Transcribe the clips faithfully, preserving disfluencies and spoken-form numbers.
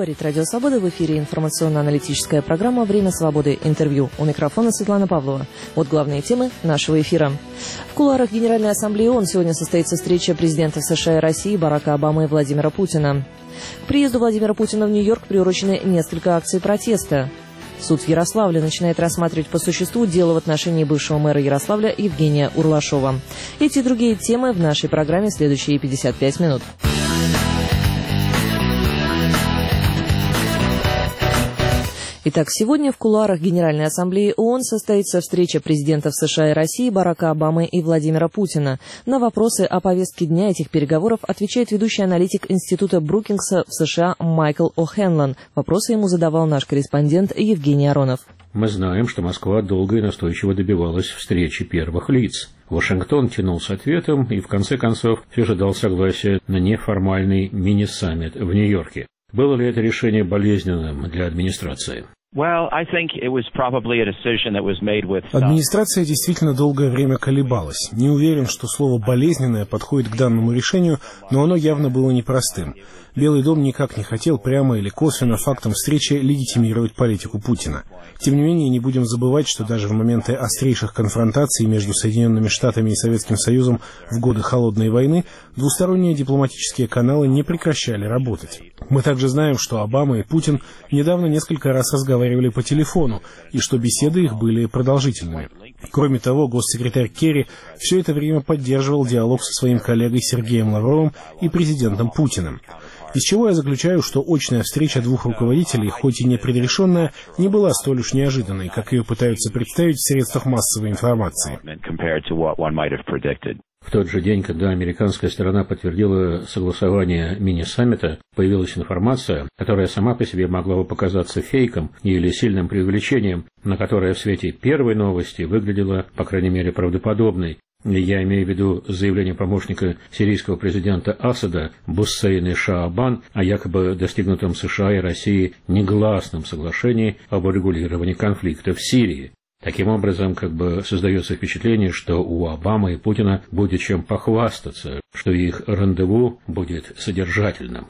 Говорит Радио Свобода, в эфире информационно-аналитическая программа «Время свободы. Интервью». У микрофона Светлана Павлова. Вот главные темы нашего эфира. В кулуарах Генеральной Ассамблеи ООН сегодня состоится встреча президентов США и России Барака Обамы и Владимира Путина. К приезду Владимира Путина в Нью-Йорк приурочены несколько акций протеста. Суд в Ярославле начинает рассматривать по существу дело в отношении бывшего мэра Ярославля Евгения Урлашова. Эти и другие темы в нашей программе следующие пятьдесят пять минут. Итак, сегодня в кулуарах Генеральной Ассамблеи ООН состоится встреча президентов США и России Барака Обамы и Владимира Путина. На вопросы о повестке дня этих переговоров отвечает ведущий аналитик Института Брукингса в США Майкл О'Хенлон. Вопросы ему задавал наш корреспондент Евгений Аронов. Мы знаем, что Москва долго и настойчиво добивалась встречи первых лиц. Вашингтон тянул с ответом и в конце концов все же дал согласие на неформальный мини-саммит в Нью-Йорке. Было ли это решение болезненным для администрации? Администрация действительно долгое время колебалась. Не уверен, что слово «болезненное» подходит к данному решению, но оно явно было непростым. Белый дом никак не хотел прямо или косвенно фактом встречи легитимировать политику Путина. Тем не менее, не будем забывать, что даже в моменты острейших конфронтаций между Соединенными Штатами и Советским Союзом в годы Холодной войны двусторонние дипломатические каналы не прекращали работать. Мы также знаем, что Обама и Путин недавно несколько раз разговаривали по телефону, и что беседы их были продолжительными. Кроме того, госсекретарь Керри все это время поддерживал диалог со своим коллегой Сергеем Лавровым и президентом Путиным. Из чего я заключаю, что очная встреча двух руководителей, хоть и не предрешенная, не была столь уж неожиданной, как ее пытаются представить в средствах массовой информации. В тот же день, когда американская сторона подтвердила согласование мини-саммита, появилась информация, которая сама по себе могла бы показаться фейком или сильным преувеличением, но которая в свете первой новости выглядела, по крайней мере, правдоподобной. Я имею в виду заявление помощника сирийского президента Асада Буссейн Шаабан о якобы достигнутом США и России негласном соглашении об урегулировании конфликта в Сирии. Таким образом, как бы создается впечатление, что у Обамы и Путина будет чем похвастаться, что их рандеву будет содержательным.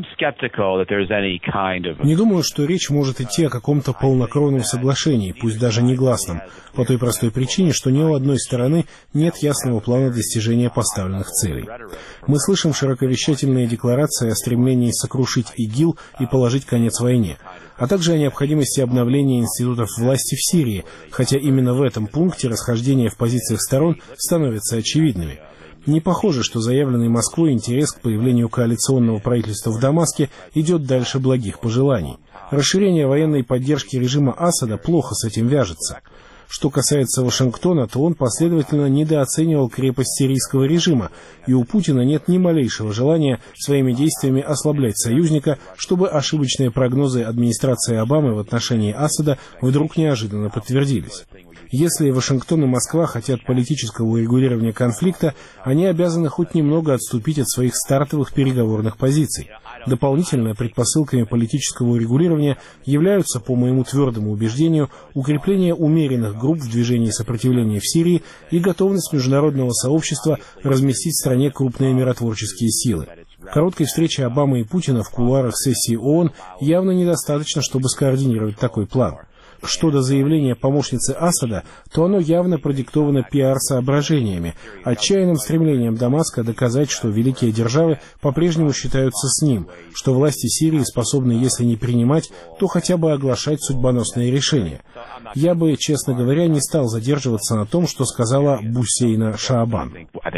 Не думаю, что речь может идти о каком-то полнокровном соглашении, пусть даже негласном, по той простой причине, что ни у одной стороны нет ясного плана достижения поставленных целей. Мы слышим широковещательные декларации о стремлении сокрушить ИГИЛ и положить конец войне, а также о необходимости обновления институтов власти в Сирии, хотя именно в этом пункте расхождения в позициях сторон становятся очевидными. Не похоже, что заявленный Москвой интерес к появлению коалиционного правительства в Дамаске идет дальше благих пожеланий. Расширение военной поддержки режима Асада плохо с этим вяжется. Что касается Вашингтона, то он последовательно недооценивал крепость сирийского режима, и у Путина нет ни малейшего желания своими действиями ослаблять союзника, чтобы ошибочные прогнозы администрации Обамы в отношении Асада вдруг неожиданно подтвердились. Если Вашингтон и Москва хотят политического урегулирования конфликта, они обязаны хоть немного отступить от своих стартовых переговорных позиций. Дополнительно предпосылками политического урегулирования являются, по моему твердому убеждению, укрепление умеренных групп в движении сопротивления в Сирии и готовность международного сообщества разместить в стране крупные миротворческие силы. Короткой встречи Обамы и Путина в кулуарах сессии ООН явно недостаточно, чтобы скоординировать такой план. Что до заявления помощницы Асада, то оно явно продиктовано пиар-соображениями, отчаянным стремлением Дамаска доказать, что великие державы по-прежнему считаются с ним, что власти Сирии способны, если не принимать, то хотя бы оглашать судьбоносные решения. Я бы, честно говоря, не стал задерживаться на том, что сказала Буссейн Шаабан.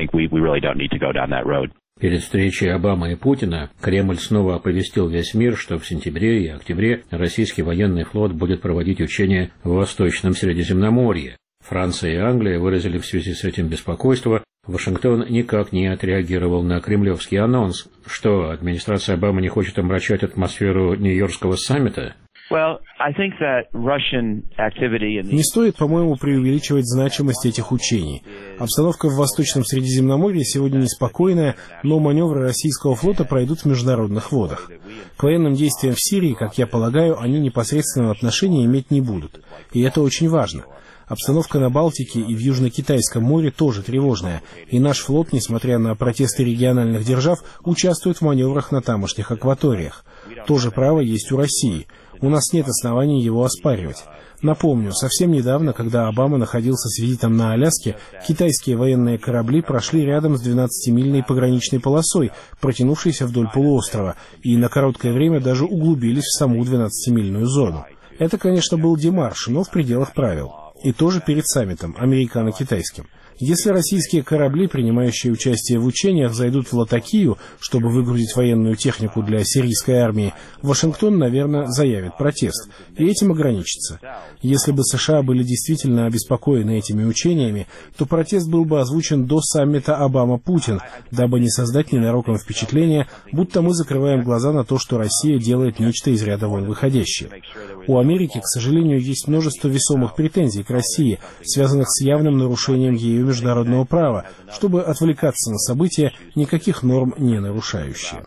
Перед встречей Обамы и Путина Кремль снова оповестил весь мир, что в сентябре и октябре российский военный флот будет проводить учения в Восточном Средиземноморье. Франция и Англия выразили в связи с этим беспокойство. Вашингтон никак не отреагировал на кремлевский анонс. Что, администрация Обамы не хочет омрачать атмосферу Нью-Йоркского саммита? Не стоит, по-моему, преувеличивать значимость этих учений. Обстановка в Восточном Средиземноморье сегодня неспокойная, но маневры российского флота пройдут в международных водах. К военным действиям в Сирии, как я полагаю, они непосредственного отношения иметь не будут. И это очень важно. Обстановка на Балтике и в Южно-Китайском море тоже тревожная, и наш флот, несмотря на протесты региональных держав, участвует в маневрах на тамошних акваториях. То же право есть у России. У нас нет оснований его оспаривать. Напомню, совсем недавно, когда Обама находился с визитом на Аляске, китайские военные корабли прошли рядом с двенадцатимильной пограничной полосой, протянувшейся вдоль полуострова, и на короткое время даже углубились в саму двенадцатимильную зону. Это, конечно, был демарш, но в пределах правил. И тоже перед саммитом, американо-китайским. Если российские корабли, принимающие участие в учениях, зайдут в Латакию, чтобы выгрузить военную технику для сирийской армии, Вашингтон, наверное, заявит протест, и этим ограничится. Если бы США были действительно обеспокоены этими учениями, то протест был бы озвучен до саммита Обама-Путин, дабы не создать ненароком впечатление, будто мы закрываем глаза на то, что Россия делает нечто из ряда вон выходящее. У Америки, к сожалению, есть множество весомых претензий к России, связанных с явным нарушением ею международного права, чтобы отвлекаться на события, никаких норм не нарушающие.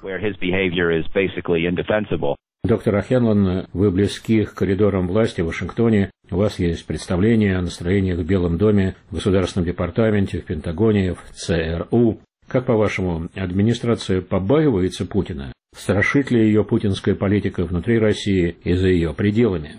Доктор О'Хенлон, вы близки к коридорам власти в Вашингтоне, у вас есть представление о настроениях в Белом доме, в Государственном департаменте, в Пентагоне, в ЦРУ. Как, по-вашему, администрация побаивается Путина? Страшит ли ее путинская политика внутри России и за ее пределами?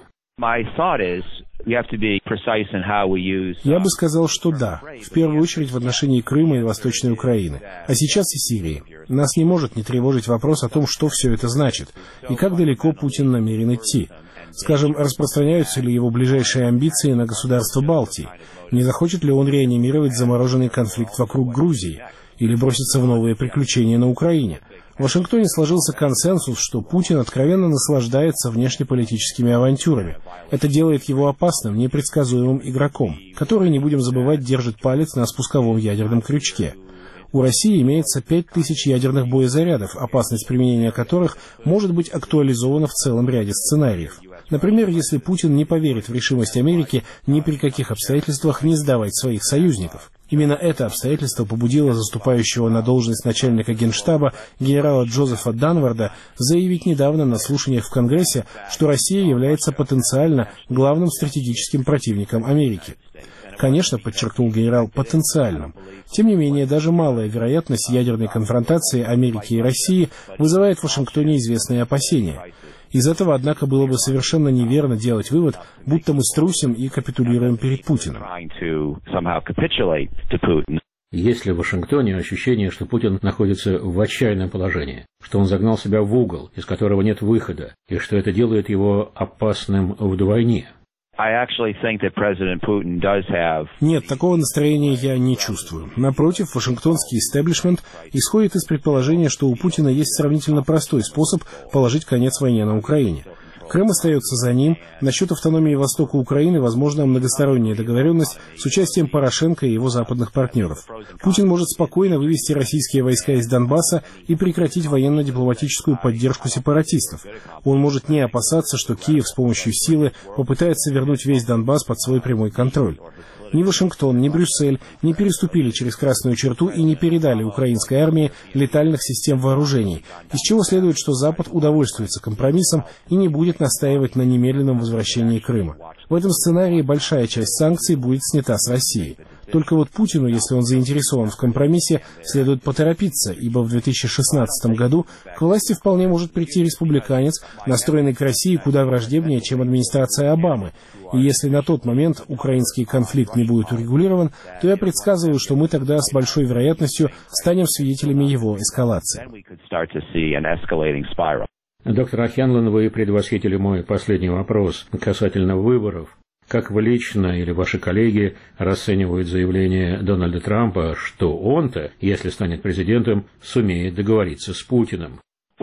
Я бы сказал, что да, в первую очередь в отношении Крыма и Восточной Украины, а сейчас и Сирии. Нас не может не тревожить вопрос о том, что все это значит, и как далеко Путин намерен идти. Скажем, распространяются ли его ближайшие амбиции на государства Балтии? Не захочет ли он реанимировать замороженный конфликт вокруг Грузии? Или броситься в новые приключения на Украине? В Вашингтоне сложился консенсус, что Путин откровенно наслаждается внешнеполитическими авантюрами. Это делает его опасным, непредсказуемым игроком, который, не будем забывать, держит палец на спусковом ядерном крючке. У России имеется пять тысяч ядерных боезарядов, опасность применения которых может быть актуализована в целом ряде сценариев. Например, если Путин не поверит в решимость Америки ни при каких обстоятельствах не сдавать своих союзников. Именно это обстоятельство побудило заступающего на должность начальника Генштаба генерала Джозефа Данварда заявить недавно на слушаниях в Конгрессе, что Россия является потенциально главным стратегическим противником Америки. Конечно, подчеркнул генерал, потенциальным. Тем не менее, даже малая вероятность ядерной конфронтации Америки и России вызывает в Вашингтоне известные опасения. Из этого, однако, было бы совершенно неверно делать вывод, будто мы струсим и капитулируем перед Путиным. Есть ли в Вашингтоне ощущение, что Путин находится в отчаянном положении, что он загнал себя в угол, из которого нет выхода, и что это делает его опасным вдвойне? Нет, такого настроения я не чувствую. Напротив, вашингтонский истеблишмент исходит из предположения, что у Путина есть сравнительно простой способ положить конец войне на Украине. Крым остается за ним. Насчет автономии востока Украины возможна многосторонняя договоренность с участием Порошенко и его западных партнеров. Путин может спокойно вывести российские войска из Донбасса и прекратить военно-дипломатическую поддержку сепаратистов. Он может не опасаться, что Киев с помощью силы попытается вернуть весь Донбасс под свой прямой контроль. Ни Вашингтон, ни Брюссель не переступили через красную черту и не передали украинской армии летальных систем вооружений, из чего следует, что Запад удовольствуется компромиссом и не будет настаивать на немедленном возвращении Крыма. В этом сценарии большая часть санкций будет снята с России. Только вот Путину, если он заинтересован в компромиссе, следует поторопиться, ибо в две тысячи шестнадцатом году к власти вполне может прийти республиканец, настроенный к России куда враждебнее, чем администрация Обамы. И если на тот момент украинский конфликт не будет урегулирован, то я предсказываю, что мы тогда с большой вероятностью станем свидетелями его эскалации. Доктор О'Хенлон, вы предвосхитили мой последний вопрос касательно выборов. Как вы лично или ваши коллеги расценивают заявление Дональда Трампа, что он-то, если станет президентом, сумеет договориться с Путиным?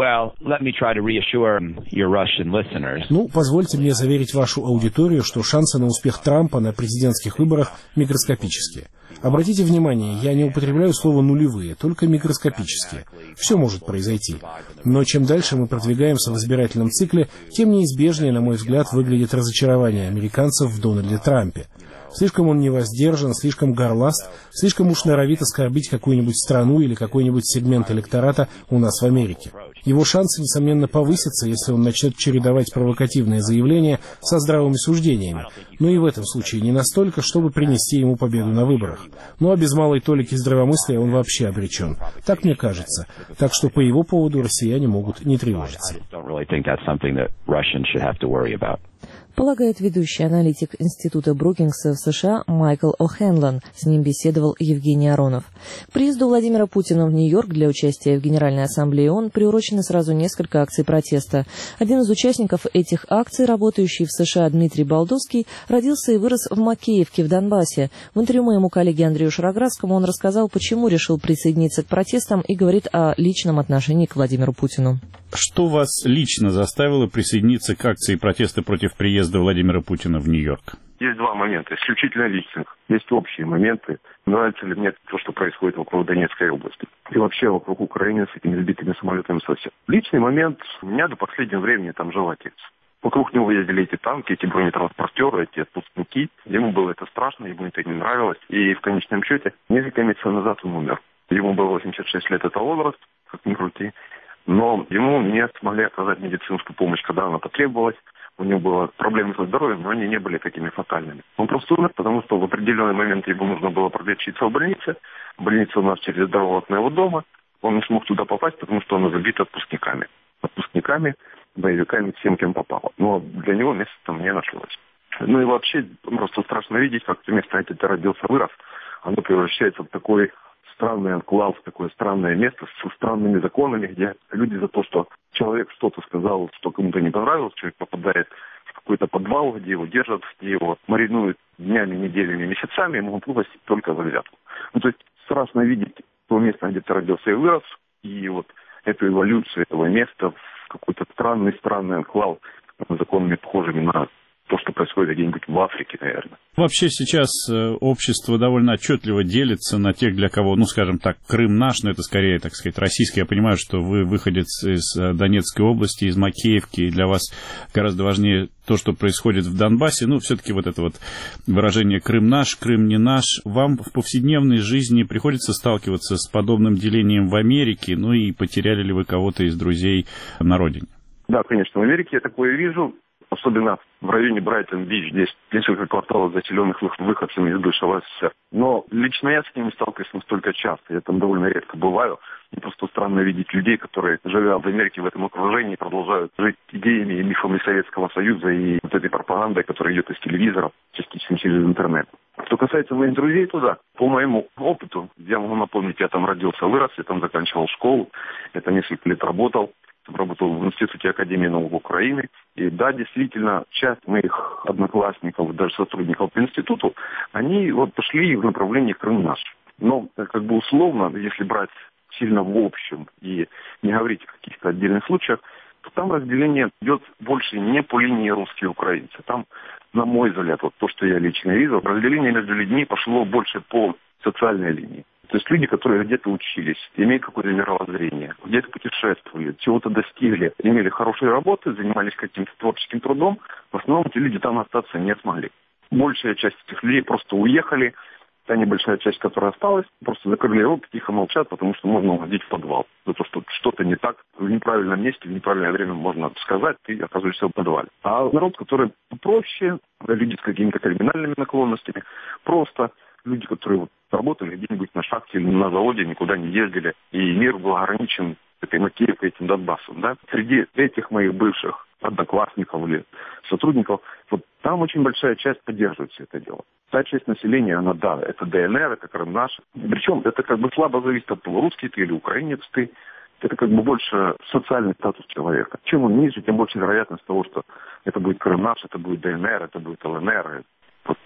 Ну, позвольте мне заверить вашу аудиторию, что шансы на успех Трампа на президентских выборах микроскопические. Обратите внимание, я не употребляю слово «нулевые», только микроскопические. Все может произойти. Но чем дальше мы продвигаемся в избирательном цикле, тем неизбежнее, на мой взгляд, выглядит разочарование американцев в Дональде Трампе. Слишком он невоздержан, слишком горласт, слишком уж норовит оскорбить какую-нибудь страну или какой-нибудь сегмент электората у нас в Америке. Его шансы, несомненно, повысятся, если он начнет чередовать провокативные заявления со здравыми суждениями. Но и в этом случае не настолько, чтобы принести ему победу на выборах. Ну а без малой толики здравомыслия он вообще обречен. Так мне кажется. Так что по его поводу россияне могут не тревожиться. Полагает ведущий аналитик Института Брукингса в США Майкл О'Хенлон. С ним беседовал Евгений Аронов. К приезду Владимира Путина в Нью-Йорк для участия в Генеральной Ассамблее ООН приурочены сразу несколько акций протеста. Один из участников этих акций, работающий в США Дмитрий Балдовский, родился и вырос в Макеевке в Донбассе. В интервью моему коллеге Андрею Шароградскому он рассказал, почему решил присоединиться к протестам и говорит о личном отношении к Владимиру Путину. Что вас лично заставило присоединиться к акции протеста против приезда Владимира Путина в Нью-Йорк? Есть два момента, исключительно личных. Есть общие моменты. Нравится ли мне то, что происходит вокруг Донецкой области. И вообще вокруг Украины с этими сбитыми самолетами совсем. Личный момент, у меня до последнего времени там жил отец. Вокруг него ездили эти танки, эти бронетранспортеры, эти отпускники. Ему было это страшно, ему это не нравилось. И в конечном счете, несколько месяцев назад он умер. Ему было восемьдесят шесть лет, это возраст, как ни крути. Но ему не смогли оказать медицинскую помощь, когда она потребовалась. У него было проблемы со здоровьем, но они не были такими фатальными. Он просто умер, потому что в определенный момент ему нужно было пролечиться в больнице. Больница у нас через дорогу от моего дома. Он не смог туда попасть, потому что она забита отпускниками. Отпускниками, боевиками, всем, кем попало. Но для него места там не нашлось. Ну и вообще, просто страшно видеть, как это место, где ты родился, вырос, оно превращается в такой странный анклав, такое странное место со странными законами, где люди за то, что человек что-то сказал, что кому-то не понравилось, человек попадает в какой-то подвал, где его держат, где его маринуют днями, неделями, месяцами, ему могут выпустить только за взятку. Ну, то есть страшно видеть то место, где ты родился и вырос, и вот эту эволюцию этого места в какой-то странный, странный анклав с законами, похожими на то, что происходит где-нибудь в Африке, наверное. Вообще сейчас общество довольно отчетливо делится на тех, для кого, ну, скажем так, Крым наш, но это скорее, так сказать, российский. Я понимаю, что вы выходец из Донецкой области, из Макеевки, и для вас гораздо важнее то, что происходит в Донбассе. Ну, все-таки вот это вот выражение «Крым наш», «Крым не наш». Вам в повседневной жизни приходится сталкиваться с подобным делением в Америке? Ну и потеряли ли вы кого-то из друзей на родине? Да, конечно, в Америке я такое вижу. Особенно в районе Брайтон-Бич, здесь несколько кварталов, заселенных выходцами из бывшего СССР. Но лично я с ними сталкиваюсь настолько часто, я там довольно редко бываю. И просто странно видеть людей, которые, живя в Америке в этом окружении, продолжают жить идеями и мифами Советского Союза и вот этой пропагандой, которая идет из телевизора, частично через интернет. Что касается моих друзей туда, по моему опыту, я могу напомнить, я там родился, вырос, я там заканчивал школу, я там несколько лет работал. Работал в Институте Академии наук Украины. И да, действительно, часть моих одноклассников, даже сотрудников по институту, они вот пошли в направлении Крым наш. Но как бы условно, если брать сильно в общем и не говорить о каких-то отдельных случаях, то там разделение идет больше не по линии русские и украинцы. Там, на мой взгляд, вот то, что я лично видел, разделение между людьми пошло больше по социальной линии. То есть люди, которые где-то учились, имеют какое-то мировоззрение, где-то путешествовали, чего-то достигли, имели хорошие работы, занимались каким-то творческим трудом, в основном эти люди там остаться не смогли. Большая часть этих людей просто уехали, та небольшая часть, которая осталась, просто закрыли рот, тихо молчат, потому что можно уходить в подвал. За то, что что-то не так, в неправильном месте, в неправильное время можно сказать, ты оказываешься в подвале. А народ, который попроще, люди с какими-то криминальными наклонностями, просто люди, которые вот работали где-нибудь на шахте или на заводе, никуда не ездили, и мир был ограничен этой Макеевкой, этим Донбассом, да. Среди этих моих бывших одноклассников или сотрудников, вот там очень большая часть поддерживает все это дело. Та часть населения, она, да, это ДНР, это Крым наш. Причем это как бы слабо зависит от того, русский ты или украинец ты. Это как бы больше социальный статус человека. Чем он ниже, тем больше вероятность того, что это будет Крым наш, это будет ДНР, это будет ЛНР. Вот такое.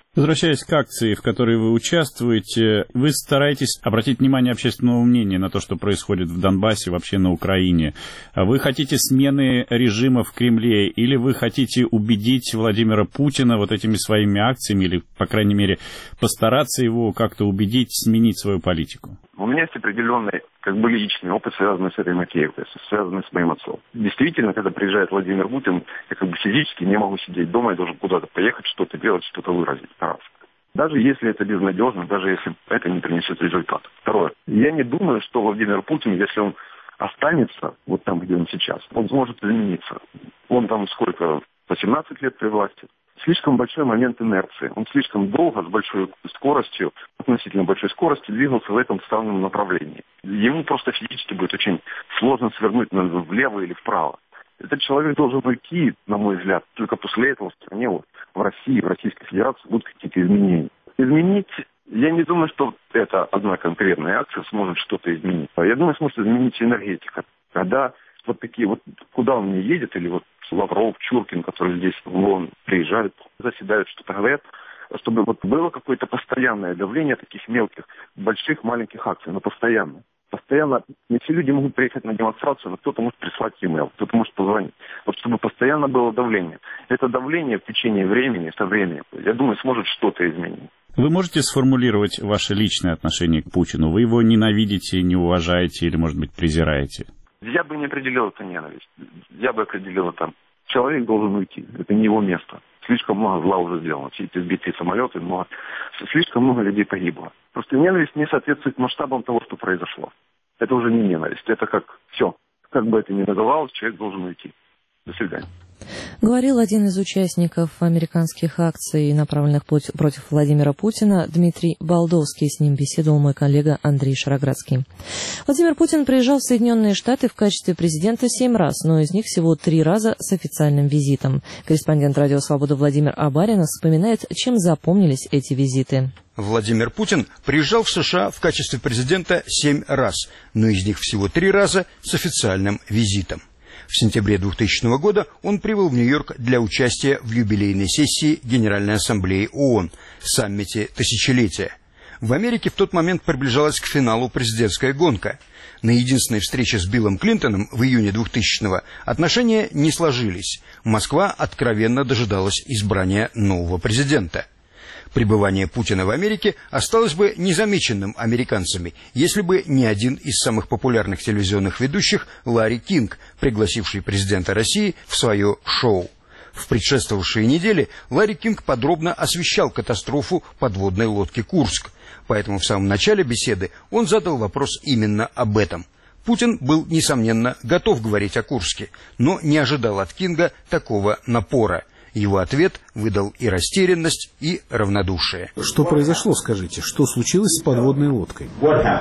Возвращаясь к акции, в которой вы участвуете, вы стараетесь обратить внимание общественного мнения на то, что происходит в Донбассе, вообще на Украине. Вы хотите смены режима в Кремле, или вы хотите убедить Владимира Путина вот этими своими акциями, или, по крайней мере, постараться его как-то убедить сменить свою политику? У меня есть определенный, как бы, личный опыт, связанный с этой Макеевкой, связанный с моим отцом. Действительно, когда приезжает Владимир Путин, я как бы физически не могу сидеть дома, я должен куда-то поехать, что-то делать, что-то выразить. Раз. Даже если это безнадежно, даже если это не принесет результат. Второе. Я не думаю, что Владимир Путин, если он останется вот там, где он сейчас, он сможет измениться. Он там сколько, восемнадцать лет при власти. Слишком большой момент инерции. Он слишком долго, с большой скоростью, относительно большой скоростью, двигался в этом странном направлении. Ему просто физически будет очень сложно свернуть влево или вправо. Этот человек должен уйти, на мой взгляд, только после этого в стране, вот, в России, в Российской Федерации будут какие-то изменения. Изменить, я не думаю, что эта одна конкретная акция сможет что-то изменить. Я думаю, сможет изменить энергетика. Когда вот такие вот, куда он не едет, или вот Лавров, Чуркин, которые здесь вон приезжают, заседают, что-то говорят, чтобы вот было какое-то постоянное давление таких мелких, больших, маленьких акций, но постоянно. Постоянно, не все люди могут приехать на демонстрацию, но кто-то может прислать e-mail, кто-то может позвонить. Вот чтобы постоянно было давление. Это давление в течение времени, со временем, я думаю, сможет что-то изменить. Вы можете сформулировать ваше личное отношение к Путину? Вы его ненавидите, не уважаете или, может быть, презираете? Я бы не определил это ненависть. Я бы определил это. Человек должен уйти. Это не его место. Слишком много зла уже сделано. Все эти сбитые самолеты, много... слишком много людей погибло. Просто ненависть не соответствует масштабам того, что произошло. Это уже не ненависть. Это как все. Как бы это ни называлось, человек должен уйти. До свидания. Говорил один из участников американских акций, направленных против Владимира Путина, Дмитрий Балдовский. С ним беседовал мой коллега Андрей Шароградский. Владимир Путин приезжал в Соединенные Штаты в качестве президента семь раз, но из них всего три раза с официальным визитом. Корреспондент «Радио Свобода» Владимир Абаринов вспоминает, чем запомнились эти визиты. Владимир Путин приезжал в США в качестве президента семь раз, но из них всего три раза с официальным визитом. В сентябре двухтысячного года он прибыл в Нью-Йорк для участия в юбилейной сессии Генеральной Ассамблеи ООН, саммите тысячелетия. В Америке в тот момент приближалась к финалу президентская гонка. На единственной встрече с Биллом Клинтоном в июне двухтысячного отношения не сложились. Москва откровенно дожидалась избрания нового президента. Пребывание Путина в Америке осталось бы незамеченным американцами, если бы не один из самых популярных телевизионных ведущих Ларри Кинг, пригласивший президента России в свое шоу. В предшествовавшие недели Ларри Кинг подробно освещал катастрофу подводной лодки «Курск». Поэтому в самом начале беседы он задал вопрос именно об этом. Путин был, несомненно, готов говорить о Курске, но не ожидал от Кинга такого напора. Его ответ выдал и растерянность, и равнодушие. Что произошло, скажите? Что случилось с подводной лодкой?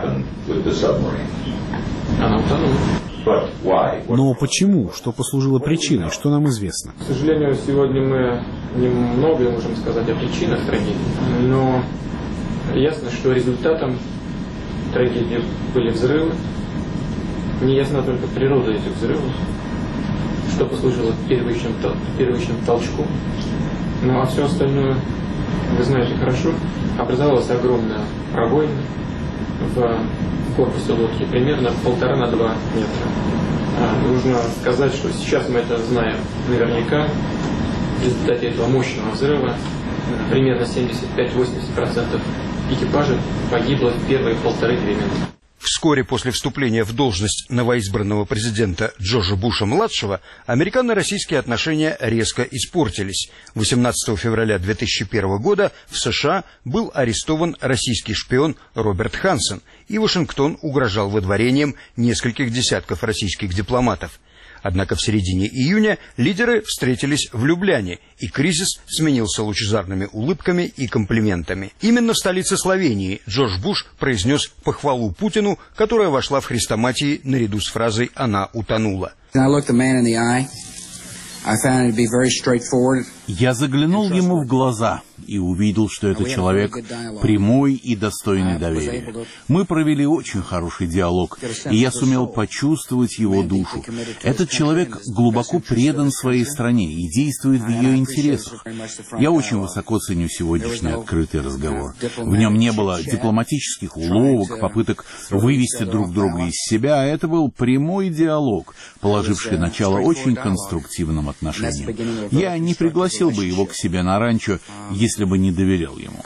Она утонула. Но почему? Что послужило причиной? Что нам известно? К сожалению, сегодня мы немного можем сказать о причинах трагедии, но ясно, что результатом трагедии были взрывы. Не ясна только природа этих взрывов, что послужило первичным, первичным толчком. Ну а все остальное, вы знаете хорошо, образовалась огромная пробоина в корпусе лодки, примерно полтора на два метра. А, нужно сказать, что сейчас мы это знаем наверняка. В результате этого мощного взрыва примерно семьдесят пять - восемьдесят процентов экипажа погибло в первые полторы-две минуты. Вскоре после вступления в должность новоизбранного президента Джорджа Буша-младшего американо-российские отношения резко испортились. восемнадцатого февраля две тысячи первого года в США был арестован российский шпион Роберт Хансен, и Вашингтон угрожал выдворением нескольких десятков российских дипломатов. Однако в середине июня лидеры встретились в Любляне, и кризис сменился лучезарными улыбками и комплиментами. Именно в столице Словении Джордж Буш произнес похвалу Путину, которая вошла в хрестоматии наряду с фразой «она утонула». Я заглянул ему в глаза и увидел, что это человек прямой и достойный доверия. Мы провели очень хороший диалог, и я сумел почувствовать его душу. Этот человек глубоко предан своей стране и действует в ее интересах. Я очень высоко ценю сегодняшний открытый разговор. В нем не было дипломатических уловок, попыток вывести друг друга из себя, а это был прямой диалог, положивший начало очень конструктивным отношениям. Я не пригласил бы его к себе на ранчо, если бы не доверял ему.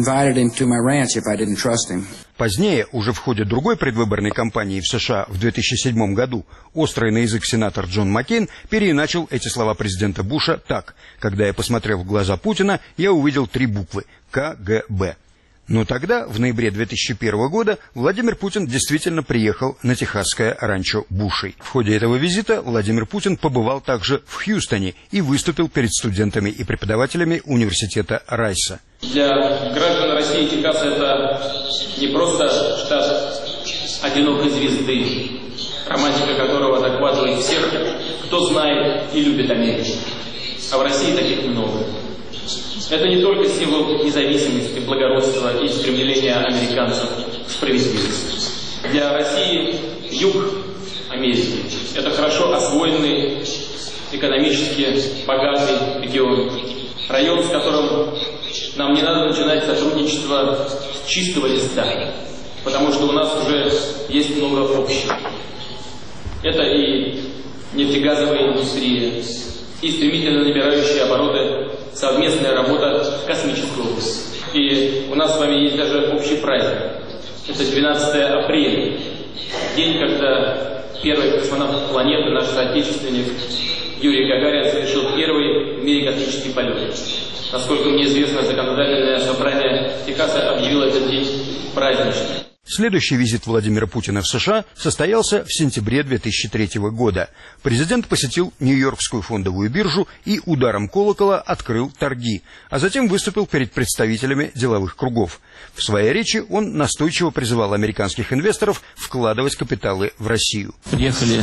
Позднее, уже в ходе другой предвыборной кампании в США в две тысячи седьмом году, острый на язык сенатор Джон Маккейн переиначил эти слова президента Буша так: «Когда я посмотрел в глаза Путина, я увидел три буквы – Ка Гэ Бэ». Но тогда, в ноябре две тысячи первого года, Владимир Путин действительно приехал на техасское ранчо Бушей. В ходе этого визита Владимир Путин побывал также в Хьюстоне и выступил перед студентами и преподавателями университета Райса. Для граждан России Техас – это не просто штат одинокой звезды, романтика которого захватывает всех, кто знает и любит Америку. А в России таких много. Это не только символ независимости, благородства и стремления американцев к справедливости. Для России юг Америки – это хорошо освоенный, экономически богатый регион. Район, с которым нам не надо начинать сотрудничество с чистого листа, потому что у нас уже есть много общего. Это и нефтегазовая индустрия, и стремительно набирающие обороты совместная работа в космической области. И у нас с вами есть даже общий праздник. Это двенадцатое апреля. День, когда первый космонавт планеты, наш соотечественник Юрий Гагарин, совершил первый в мире космический полет. Насколько мне известно, законодательное собрание Техаса объявило этот день праздничным. Следующий визит Владимира Путина в США состоялся в сентябре две тысячи третьего года. Президент посетил Нью-Йоркскую фондовую биржу и ударом колокола открыл торги, а затем выступил перед представителями деловых кругов. В своей речи он настойчиво призывал американских инвесторов вкладывать капиталы в Россию. Приехали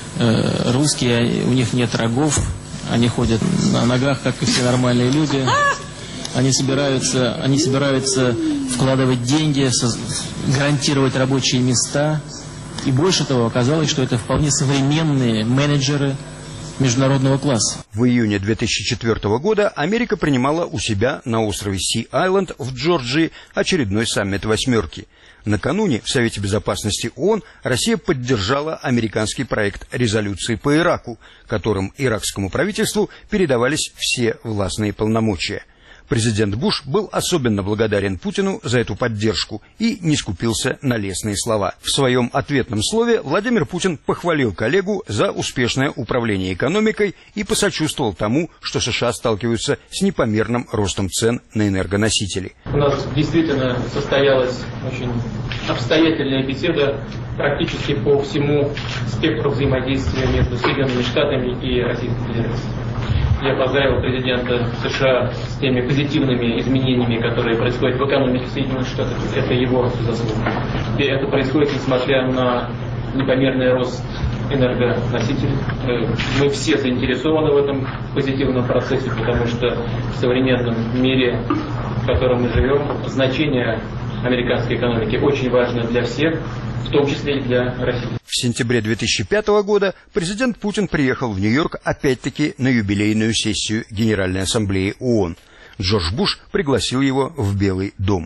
э, русские, у них нет рогов, они ходят на ногах, как и все нормальные люди. Они собираются, они собираются вкладывать деньги, гарантировать рабочие места. И больше того, оказалось, что это вполне современные менеджеры международного класса. В июне две тысячи четвёртого года Америка принимала у себя на острове Си-Айленд в Джорджии очередной саммит «восьмерки». Накануне в Совете Безопасности ООН Россия поддержала американский проект резолюции по Ираку, которым иракскому правительству передавались все властные полномочия. Президент Буш был особенно благодарен Путину за эту поддержку и не скупился на лестные слова. В своем ответном слове Владимир Путин похвалил коллегу за успешное управление экономикой и посочувствовал тому, что США сталкиваются с непомерным ростом цен на энергоносители. У нас действительно состоялась очень обстоятельная беседа практически по всему спектру взаимодействия между Соединенными Штатами и Российской Федерацией. Я поздравил президента США с теми позитивными изменениями, которые происходят в экономике Соединенных Штатов. Это его заслуга. И это происходит несмотря на непомерный рост энергоносителей. Мы все заинтересованы в этом позитивном процессе, потому что в современном мире, в котором мы живем, значение американской экономики очень важно для всех, в том числе и для России. В сентябре две тысячи пятого года президент Путин приехал в Нью-Йорк опять-таки на юбилейную сессию Генеральной Ассамблеи ООН. Джордж Буш пригласил его в Белый дом.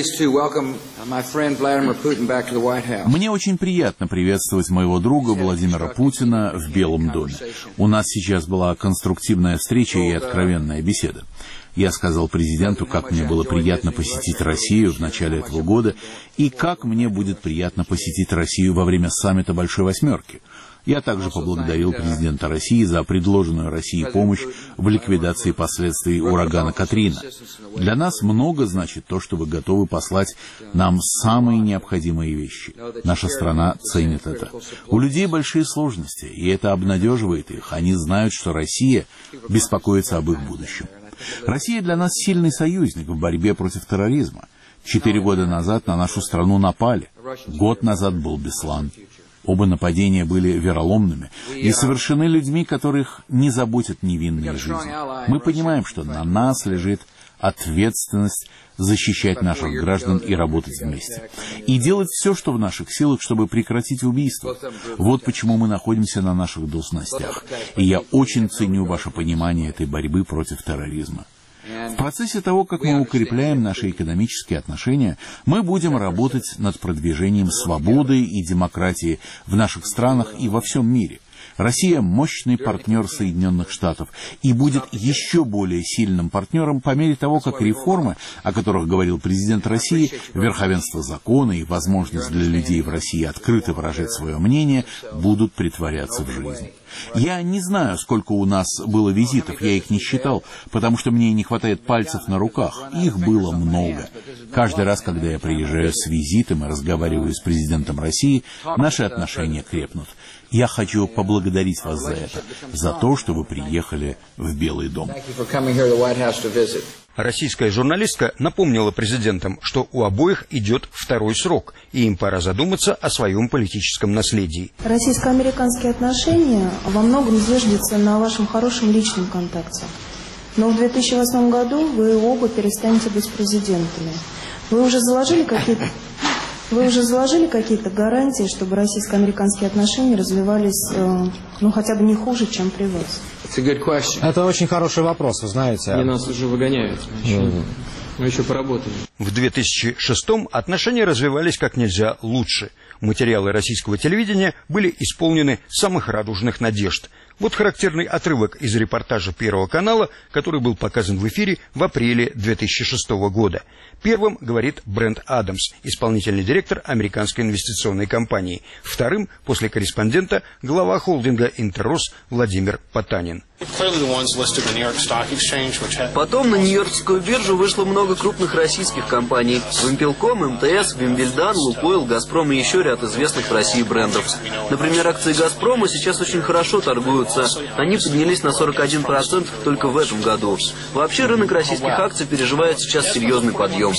Мне очень приятно приветствовать моего друга Владимира Путина в Белом доме. У нас сейчас была конструктивная встреча и откровенная беседа. Я сказал президенту, как мне было приятно посетить Россию в начале этого года и как мне будет приятно посетить Россию во время саммита Большой Восьмерки. Я также поблагодарил президента России за предложенную России помощь в ликвидации последствий урагана Катрина. Для нас много значит то, что вы готовы послать нам самые необходимые вещи. Наша страна ценит это. У людей большие сложности, и это обнадеживает их. Они знают, что Россия беспокоится об их будущем. Россия для нас сильный союзник в борьбе против терроризма. Четыре года назад на нашу страну напали. Год назад был Беслан. Оба нападения были вероломными и совершены людьми, которых не заботят невинные жизни. Мы понимаем, что на нас лежит ответственность защищать наших граждан и работать вместе. И делать все, что в наших силах, чтобы прекратить убийство. Вот почему мы находимся на наших должностях. И я очень ценю ваше понимание этой борьбы против терроризма. В процессе того, как мы укрепляем наши экономические отношения, мы будем работать над продвижением свободы и демократии в наших странах и во всем мире. Россия – мощный партнер Соединенных Штатов и будет еще более сильным партнером по мере того, как реформы, о которых говорил президент России, верховенство закона и возможность для людей в России открыто выражать свое мнение, будут претворяться в жизнь. Я не знаю, сколько у нас было визитов, я их не считал, потому что мне не хватает пальцев на руках. Их было много. Каждый раз, когда я приезжаю с визитом и разговариваю с президентом России, наши отношения крепнут. Я хочу поблагодарить вас за это, за то, что вы приехали в Белый дом. Российская журналистка напомнила президентам, что у обоих идет второй срок, и им пора задуматься о своем политическом наследии. Российско-американские отношения во многом зиждятся на вашем хорошем личном контакте. Но в две тысячи восьмом году вы оба перестанете быть президентами. Вы уже заложили какие-то... Вы уже заложили какие-то гарантии, чтобы российско-американские отношения развивались, э, ну, хотя бы не хуже, чем при вас? Это очень хороший вопрос, вы знаете. Они нас уже выгоняют. Mm-hmm. Мы еще поработаем. В две тысячи шестом отношения развивались как нельзя лучше. Материалы российского телевидения были исполнены самых радужных надежд. Вот характерный отрывок из репортажа Первого канала, который был показан в эфире в апреле две тысячи шестого года. Первым говорит Брент Адамс, исполнительный директор американской инвестиционной компании. Вторым, после корреспондента, глава холдинга «Интеррос» Владимир Потанин. Потом на Нью-Йоркскую биржу вышло много крупных российских компаний. Вимпелком, МТС, Вимбельдан, Лукойл, Газпром и еще ряд известных в России брендов. Например, акции Газпрома сейчас очень хорошо торгуются. Они поднялись на сорок один процент только в этом году. Вообще рынок российских акций переживает сейчас серьезный подъем.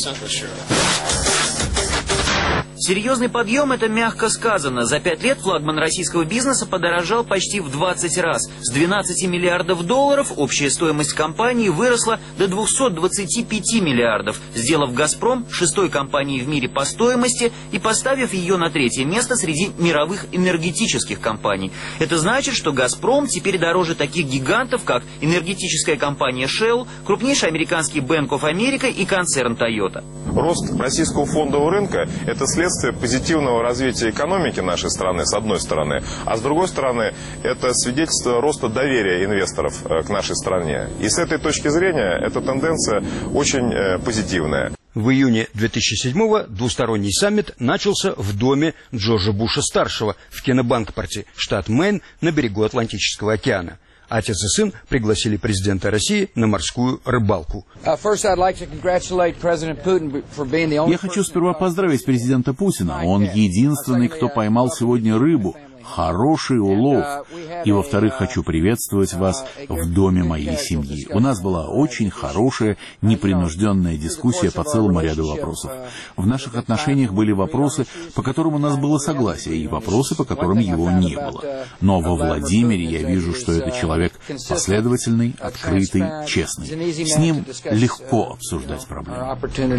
Серьезный подъем – это мягко сказано. За пять лет флагман российского бизнеса подорожал почти в двадцать раз. С двенадцати миллиардов долларов общая стоимость компании выросла до двухсот двадцати пяти миллиардов, сделав «Газпром» шестой компанией в мире по стоимости и поставив ее на третье место среди мировых энергетических компаний. Это значит, что «Газпром» теперь дороже таких гигантов, как энергетическая компания Shell, крупнейший американский Bank of America и концерн Toyota. Рост российского фондового рынка – это следствие позитивного развития экономики нашей страны, с одной стороны, а с другой стороны, это свидетельство роста доверия инвесторов к нашей стране. И с этой точки зрения эта тенденция очень позитивная. В июне две тысячи седьмого двусторонний саммит начался в доме Джорджа Буша-старшего в Кеннебанкпорте, штат Мэйн, на берегу Атлантического океана. Отец и сын пригласили президента России на морскую рыбалку. Я хочу сперва поздравить президента Путина. Он единственный, кто поймал сегодня рыбу. Хороший улов. И, во-вторых, хочу приветствовать вас в доме моей семьи. У нас была очень хорошая, непринужденная дискуссия по целому ряду вопросов. В наших отношениях были вопросы, по которым у нас было согласие, и вопросы, по которым его не было. Но во Владимире я вижу, что это человек последовательный, открытый, честный. С ним легко обсуждать проблемы.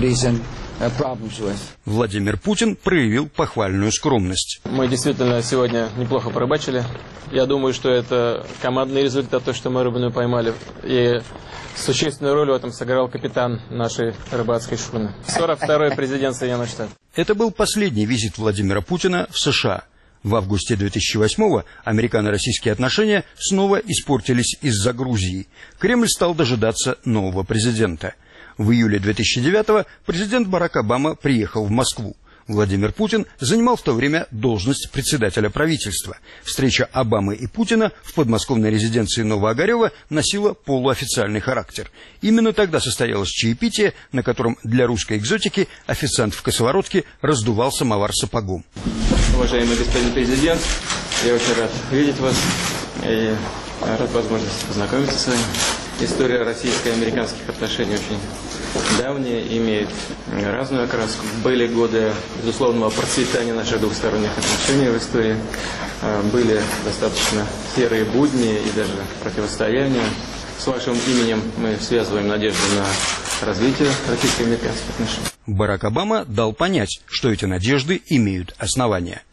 Владимир Путин проявил похвальную скромность. Мы действительно сегодня неплохо порыбачили. Я думаю, что это командный результат, то, что мы рыбную поймали. И существенную роль в этом сыграл капитан нашей рыбацкой шхуны. сорок второй президент Соединенных Штатов. Это был последний визит Владимира Путина в США. В августе две тысячи восьмого американо-российские отношения снова испортились из-за Грузии. Кремль стал дожидаться нового президента. В июле две тысячи девятого президент Барак Обама приехал в Москву. Владимир Путин занимал в то время должность председателя правительства. Встреча Обамы и Путина в подмосковной резиденции Новоогарева носила полуофициальный характер. Именно тогда состоялось чаепитие, на котором для русской экзотики официант в косоворотке раздувал самовар сапогом. Уважаемый господин президент, я очень рад видеть вас и рад возможности познакомиться с вами. История российско-американских отношений очень давние, имеют разную окраску. Были годы безусловного процветания наших двухсторонних отношений в истории. Были достаточно серые будни и даже противостояния. С вашим именем мы связываем надежду на развитие российско-американских отношений. Барак Обама дал понять, что эти надежды имеют основания.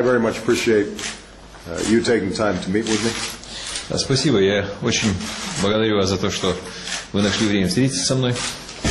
Спасибо, я очень благодарю вас за то, что вы нашли время встретиться со мной.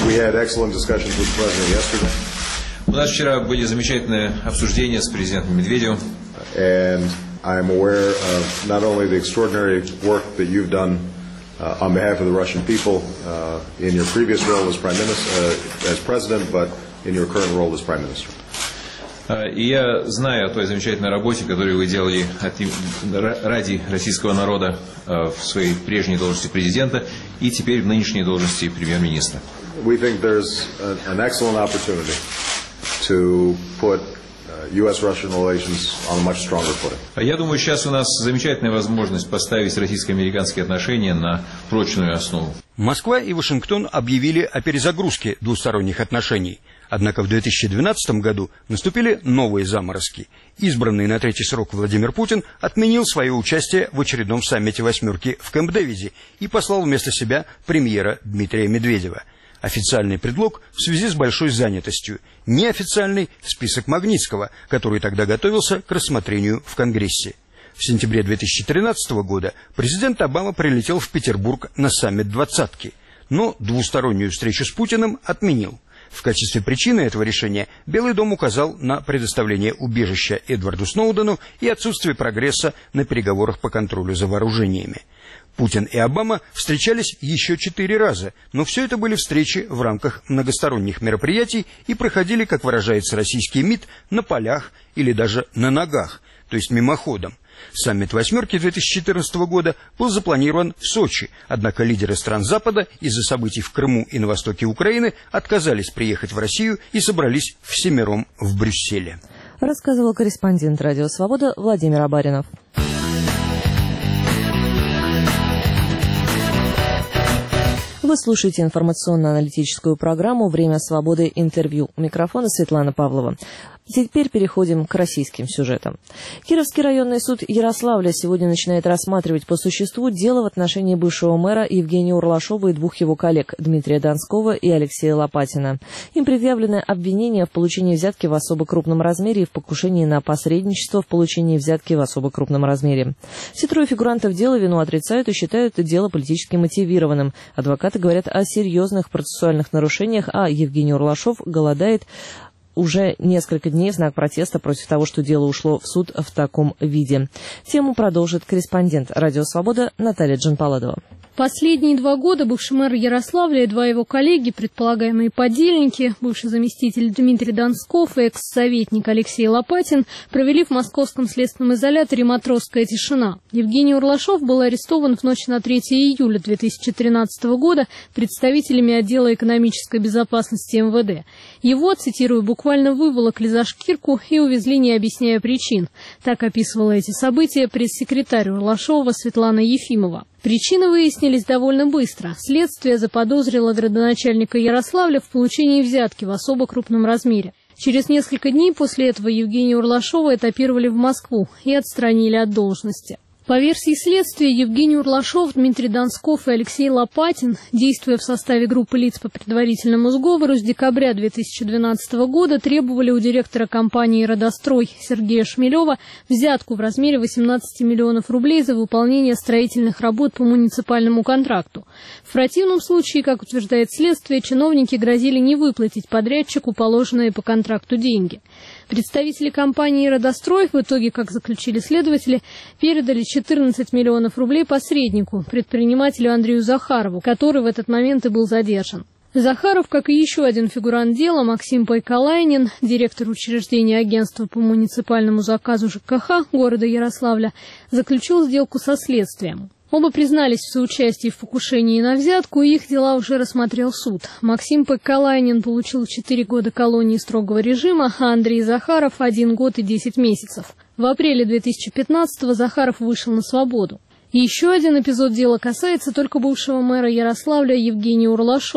У нас вчера были замечательные обсуждения с президентом Медведевым. I am aware of not only the extraordinary work that you've done uh, on behalf of the Russian people uh, in your previous role as Prime Minister, uh, as President, but in your current role as Prime Minister. И я знаю о той замечательной работе, которую вы делали ради российского народа в своей прежней должности президента и теперь в нынешней должности премьер-министра. We think there's an excellent opportunity to put ю эс-Russian relations on a much stronger footing. Я думаю, сейчас у нас замечательная возможность поставить российско-американские отношения на прочную основу. Москва и Вашингтон объявили о перезагрузке двусторонних отношений. Однако в две тысячи двенадцатом году наступили новые заморозки. Избранный на третий срок Владимир Путин отменил свое участие в очередном саммите «восьмерки» в Кэмп-Дэвиде и послал вместо себя премьера Дмитрия Медведева. Официальный предлог в связи с большой занятостью. Неофициальный – список Магнитского, который тогда готовился к рассмотрению в Конгрессе. В сентябре две тысячи тринадцатого года президент Обама прилетел в Петербург на саммит «двадцатки», но двустороннюю встречу с Путиным отменил. В качестве причины этого решения Белый дом указал на предоставление убежища Эдварду Сноудену и отсутствие прогресса на переговорах по контролю за вооружениями. Путин и Обама встречались еще четыре раза, но все это были встречи в рамках многосторонних мероприятий и проходили, как выражается российский МИД, на полях или даже на ногах, то есть мимоходом. Саммит «восьмерки» две тысячи четырнадцатого года был запланирован в Сочи, однако лидеры стран Запада из-за событий в Крыму и на востоке Украины отказались приехать в Россию и собрались всемиром в Брюсселе. Рассказывал корреспондент «Радио Свобода» Владимир Абаринов. Вы слушаете информационно-аналитическую программу «Время свободы. Интервью». У микрофона Светлана Павлова. Теперь переходим к российским сюжетам. Кировский районный суд Ярославля сегодня начинает рассматривать по существу дело в отношении бывшего мэра Евгения Урлашова и двух его коллег Дмитрия Донского и Алексея Лопатина. Им предъявлены обвинения в получении взятки в особо крупном размере и в покушении на посредничество в получении взятки в особо крупном размере. Все трое фигурантов дела вину отрицают и считают дело политически мотивированным. Адвокаты говорят о серьезных процессуальных нарушениях, а Евгений Урлашов голодает уже несколько дней в знак протеста против того, что дело ушло в суд в таком виде. Тему продолжит корреспондент «Радио Свобода» Наталья Джанпаладова. Последние два года бывший мэр Ярославля и два его коллеги, предполагаемые подельники, бывший заместитель Дмитрий Донсков и экс-советник Алексей Лопатин, провели в московском следственном изоляторе «Матросская тишина». Евгений Урлашов был арестован в ночь на третье июля две тысячи тринадцатого года представителями отдела экономической безопасности эм вэ дэ. Его, цитирую, буквально выволокли за шкирку и увезли, не объясняя причин. Так описывала эти события пресс-секретарь Урлашова Светлана Ефимова. Причины выяснились довольно быстро. Следствие заподозрило градоначальника Ярославля в получении взятки в особо крупном размере. Через несколько дней после этого Евгения Урлашова этапировали в Москву и отстранили от должности. По версии следствия, Евгений Урлашов, Дмитрий Донсков и Алексей Лопатин, действуя в составе группы лиц по предварительному сговору, с декабря две тысячи двенадцатого года требовали у директора компании «Родострой» Сергея Шмелева взятку в размере восемнадцати миллионов рублей за выполнение строительных работ по муниципальному контракту. В противном случае, как утверждает следствие, чиновники грозили не выплатить подрядчику положенные по контракту деньги. Представители компании «Родострой» в итоге, как заключили следователи, передали четырнадцать миллионов рублей посреднику, предпринимателю Андрею Захарову, который в этот момент и был задержан. Захаров, как и еще один фигурант дела, Максим Пайкалайнин, директор учреждения агентства по муниципальному заказу жэ ка ха города Ярославля, заключил сделку со следствием. Оба признались в соучастии в покушении на взятку, и их дела уже рассмотрел суд. Максим Пайкалайнин получил четыре года колонии строгого режима, а Андрей Захаров – один год и десять месяцев. В апреле две тысячи пятнадцатого Захаров вышел на свободу. И еще один эпизод дела касается только бывшего мэра Ярославля Евгения Урлашова.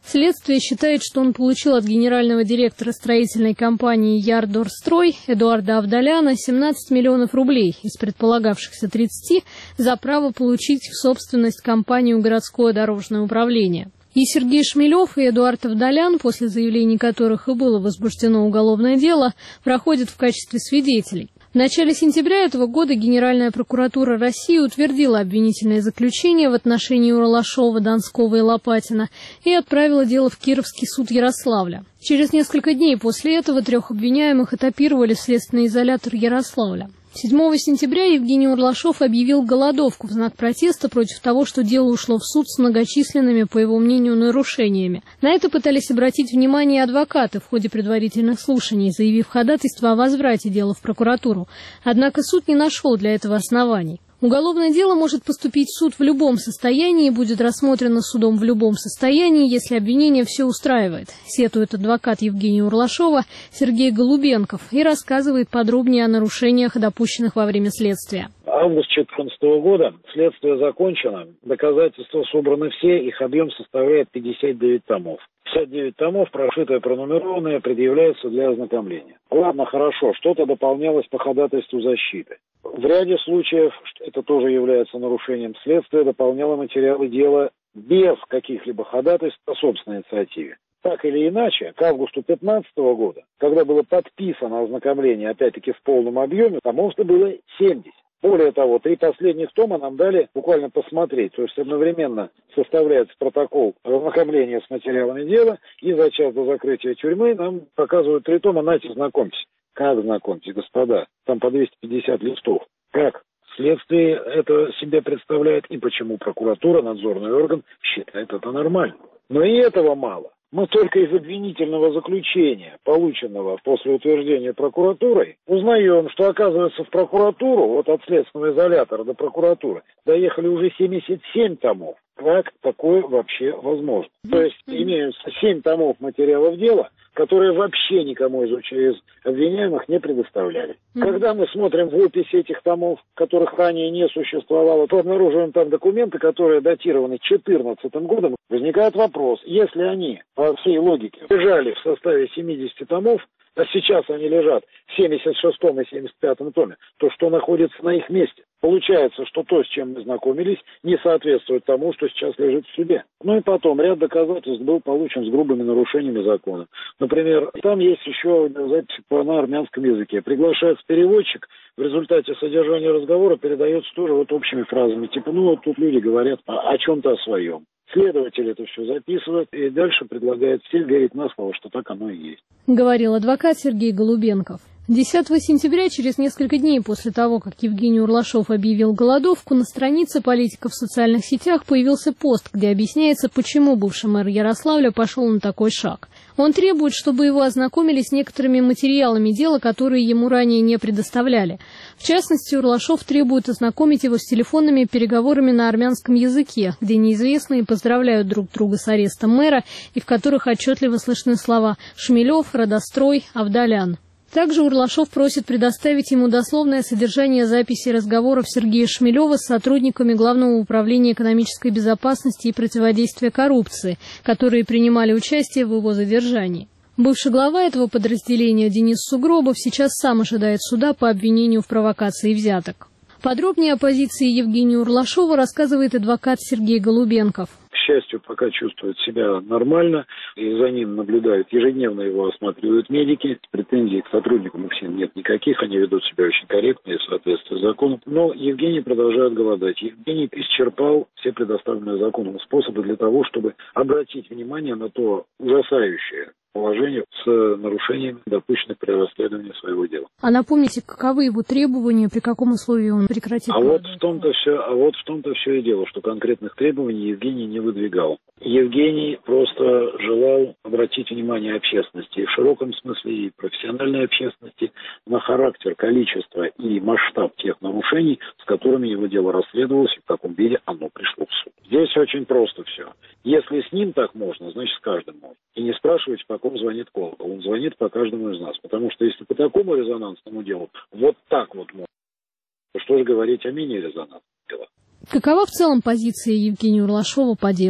Следствие считает, что он получил от генерального директора строительной компании «Ярдорстрой» Эдуарда Авдаляна семнадцать миллионов рублей из предполагавшихся тридцати за право получить в собственность компанию «Городское дорожное управление». И Сергей Шмелев, и Эдуард Авдалян, после заявлений которых и было возбуждено уголовное дело, проходят в качестве свидетелей. В начале сентября этого года Генеральная прокуратура России утвердила обвинительное заключение в отношении Урлашова, Донского и Лопатина и отправила дело в Кировский суд Ярославля. Через несколько дней после этого трех обвиняемых этапировали в следственный изолятор Ярославля. седьмого сентября Евгений Урлашов объявил голодовку в знак протеста против того, что дело ушло в суд с многочисленными, по его мнению, нарушениями. На это пытались обратить внимание адвокаты в ходе предварительных слушаний, заявив ходатайство о возврате дела в прокуратуру. Однако суд не нашел для этого оснований. Уголовное дело может поступить в суд в любом состоянии и будет рассмотрено судом в любом состоянии, если обвинение все устраивает, сетует адвокат Евгения Урлашова Сергей Голубенков и рассказывает подробнее о нарушениях, допущенных во время следствия. Август две тысячи четырнадцатого года, следствие закончено, доказательства собраны все, их объем составляет пятьдесят девять томов. пятьдесят девять томов, прошитые, пронумерованные, предъявляются для ознакомления. Ладно, хорошо, что-то дополнялось по ходатайству защиты. В ряде случаев, это тоже является нарушением, следствие дополняло материалы дела без каких-либо ходатайств по собственной инициативе. Так или иначе, к августу две тысячи пятнадцатого года, когда было подписано ознакомление, опять-таки в полном объеме, томов-то было семьдесят. Более того, три последних тома нам дали буквально посмотреть, то есть одновременно составляется протокол ознакомления с материалами дела, и за час до закрытия тюрьмы нам показывают три тома, нате, знакомьтесь. Как знакомьтесь, господа? Там по двести пятьдесят листов. Как следствие это себе представляет и почему прокуратура, надзорный орган, считает это нормально. Но и этого мало. Мы только из обвинительного заключения, полученного после утверждения прокуратурой, узнаем, что, оказывается, в прокуратуру, вот от следственного изолятора до прокуратуры, доехали уже семьдесят семь томов. Как такое вообще возможно? То есть имеются семь томов материалов дела, которые вообще никому из, из обвиняемых не предоставляли. Когда мы смотрим в опись этих томов, которых ранее не существовало, то обнаруживаем там документы, которые датированы две тысячи четырнадцатым годом. Возникает вопрос, если они, по всей логике, лежали в составе семидесяти томов, а сейчас они лежат в семьдесят шестом и семьдесят пятом томе, то что находится на их месте? Получается, что то, с чем мы знакомились, не соответствует тому, что сейчас лежит в суде. Ну и потом, ряд доказательств был получен с грубыми нарушениями закона. Например, там есть еще запись на армянском языке. Приглашается переводчик, в результате содержания разговора передается тоже вот общими фразами. Типа, ну вот тут люди говорят о, о чем-то о своем. Следователь это все записывает и дальше предлагает всем верить на слово, что так оно и есть. Говорил адвокат Сергей Голубенков. десятого сентября, через несколько дней после того, как Евгений Урлашов объявил голодовку, на странице политика в социальных сетях появился пост, где объясняется, почему бывший мэр Ярославля пошел на такой шаг. Он требует, чтобы его ознакомили с некоторыми материалами дела, которые ему ранее не предоставляли. В частности, Урлашов требует ознакомить его с телефонными переговорами на армянском языке, где неизвестные поздравляют друг друга с арестом мэра и в которых отчетливо слышны слова «Шмелев», «Радострой», «Авдалян». Также Урлашов просит предоставить ему дословное содержание записи разговоров Сергея Шмелева с сотрудниками Главного управления экономической безопасности и противодействия коррупции, которые принимали участие в его задержании. Бывший глава этого подразделения Денис Сугробов сейчас сам ожидает суда по обвинению в провокации взяток. Подробнее о позиции Евгения Урлашова рассказывает адвокат Сергей Голубенков. К счастью, пока чувствует себя нормально, и за ним наблюдают, ежедневно его осматривают медики. Претензий к сотрудникам всем нет никаких, они ведут себя очень корректно и в соответствии с законом. Но Евгений продолжает голодать. Евгений исчерпал все предоставленные законом способы для того, чтобы обратить внимание на то ужасающее положение с нарушениями, допущенных при расследовании своего дела. А напомните, каковы его требования, при каком условии он прекратит? А вот в том-то все, а вот в том-то все и дело, что конкретных требований Евгений не выдвигал. Евгений просто желал обратить внимание общественности и в широком смысле, и профессиональной общественности на характер, количество и масштаб тех нарушений, с которыми его дело расследовалось и в каком виде оно пришло в суд. Здесь очень просто все. Если с ним так можно, значит с каждым можно. И не спрашивайте, по ком звонит колокол. Он звонит по каждому из нас. Потому что если по такому резонансному делу вот так вот можно, то что же говорить о менее резонансных делах? Какова в целом позиция Евгения Урлашова по делу?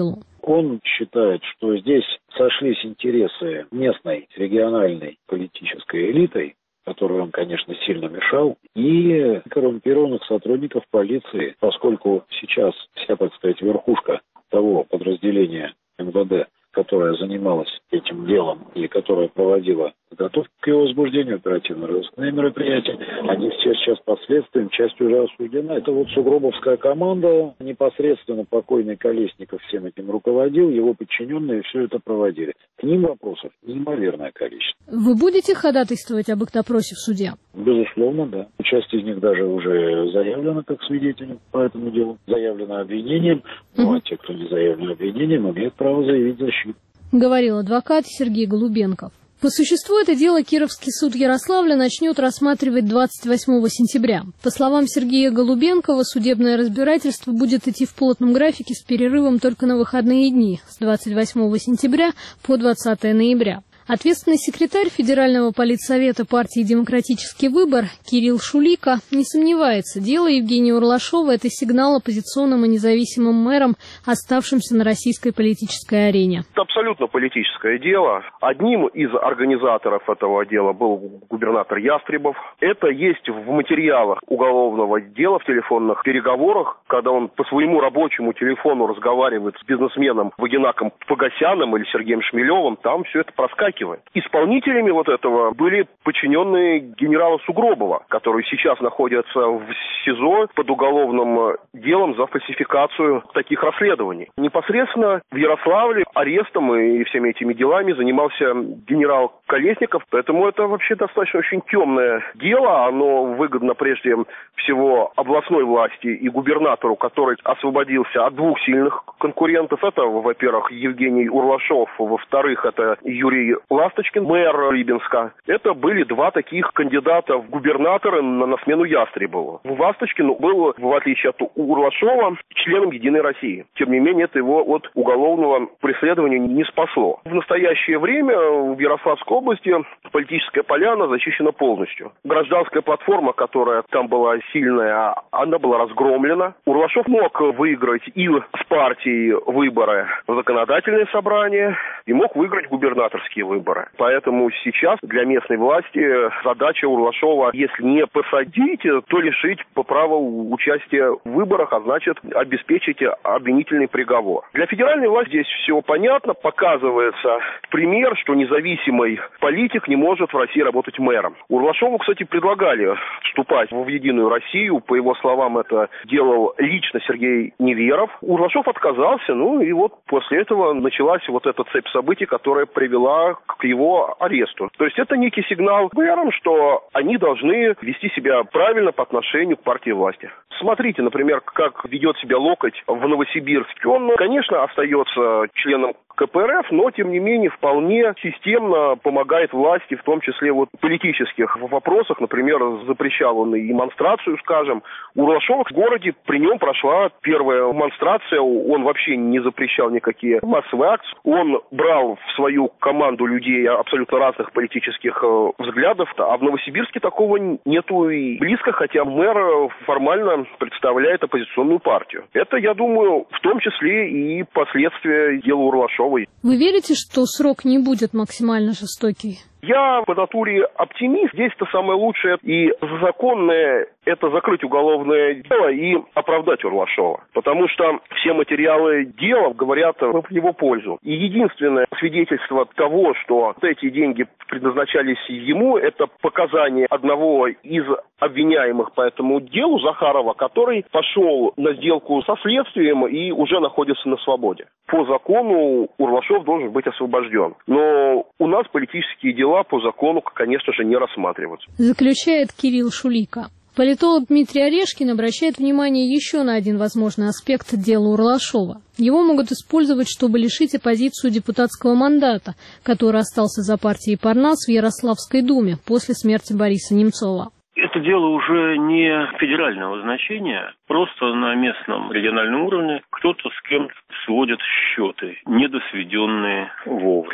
Он считает, что здесь сошлись интересы местной региональной политической элитой, которой он, конечно, сильно мешал, и коррумпированных сотрудников полиции, поскольку сейчас вся, так сказать, верхушка того подразделения эм вэ дэ, которая занималась этим делом и которая проводила подготовку к его возбуждению, оперативно-розыскные мероприятия, они все сейчас последствием, часть уже осуждена. Это вот сугробовская команда, непосредственно покойный Колесников всем этим руководил, его подчиненные все это проводили. К ним вопросов неимоверное количество. Вы будете ходатайствовать об их допросе в суде? Безусловно, да. Часть из них даже уже заявлена как свидетели по этому делу, заявлено обвинением, ну а те, кто не заявлен обвинением, имеют право заявить защиту. Говорил адвокат Сергей Голубенков. По существу это дело Кировский суд Ярославля начнет рассматривать двадцать восьмого сентября. По словам Сергея Голубенкова, судебное разбирательство будет идти в плотном графике с перерывом только на выходные дни с двадцать восьмого сентября по двадцатого ноября. Ответственный секретарь Федерального политсовета партии «Демократический выбор» Кирилл Шулика не сомневается, дело Евгения Урлашова – это сигнал оппозиционным и независимым мэрам, оставшимся на российской политической арене. Это абсолютно политическое дело. Одним из организаторов этого дела был губернатор Ястребов. Это есть в материалах уголовного дела, в телефонных переговорах, когда он по своему рабочему телефону разговаривает с бизнесменом Вагинаком Погосяном или Сергеем Шмелевым, там все это проскакивает. Исполнителями вот этого были подчиненные генерала Сугробова, который сейчас находится в СИЗО под уголовным делом за фальсификацию таких расследований. Непосредственно в Ярославле арестом и всеми этими делами занимался генерал Колесников, поэтому это вообще достаточно очень темное дело. Оно выгодно прежде всего областной власти и губернатору, который освободился от двух сильных конкурентов. Это, во-первых, Евгений Урлашов, во-вторых, это Юрий Ласточкин, мэр Рыбинска. Это были два таких кандидата в губернаторы на, на смену Ястребову. Ласточкин был, в отличие от Урлашова, членом «Единой России». Тем не менее, это его от уголовного преследования не спасло. В настоящее время в Ярославской области политическая поляна зачищена полностью. Гражданская платформа, которая там была сильная, она была разгромлена. Урлашов мог выиграть и с партией выборы в законодательное собрание, и мог выиграть губернаторские выборы. Поэтому сейчас для местной власти задача Урлашова, если не посадить, то лишить по праву участия в выборах, а значит обеспечить обвинительный приговор. Для федеральной власти здесь все понятно. Показывается пример, что независимый политик не может в России работать мэром. Урлашову, кстати, предлагали вступать в Единую Россию. По его словам, это делал лично Сергей Неверов. Урлашов отказался, ну и вот после этого началась вот эта цепь событий, которая привела к его аресту. То есть это некий сигнал мэрам, что они должны вести себя правильно по отношению к партии власти. Смотрите, например, как ведет себя Локоть в Новосибирске. Он, конечно, остается членом ка пэ эр эф, но, тем не менее, вполне системно помогает власти, в том числе вот, в политических вопросах. Например, запрещал он и демонстрацию, скажем. Урлашов в городе, при нем прошла первая демонстрация, он вообще не запрещал никакие массовые акции. Он брал в свою команду людей абсолютно разных политических взглядов, а в Новосибирске такого нету и близко, хотя мэр формально представляет оппозиционную партию. Это, я думаю, в том числе и последствия дела Урлашова. Вы верите, что срок не будет максимально жестокий? Я по натуре оптимист. Здесь-то самое лучшее и законное – это закрыть уголовное дело и оправдать Урлашова. Потому что все материалы дела говорят в его пользу. И единственное свидетельство того, что эти деньги предназначались ему, это показания одного из обвиняемых по этому делу, Захарова, который пошел на сделку со следствием и уже находится на свободе. По закону Урлашов должен быть освобожден. Но у нас политические дела по закону, конечно же, не рассматриваются. Заключает Кирилл Шулика. Политолог Дмитрий Орешкин обращает внимание еще на один возможный аспект дела Урлашова. Его могут использовать, чтобы лишить оппозицию депутатского мандата, который остался за партией Парнас в Ярославской думе после смерти Бориса Немцова. Это дело уже не федерального значения, просто на местном региональном уровне кто-то с кем-то сводит счеты, недосведенные вовремя.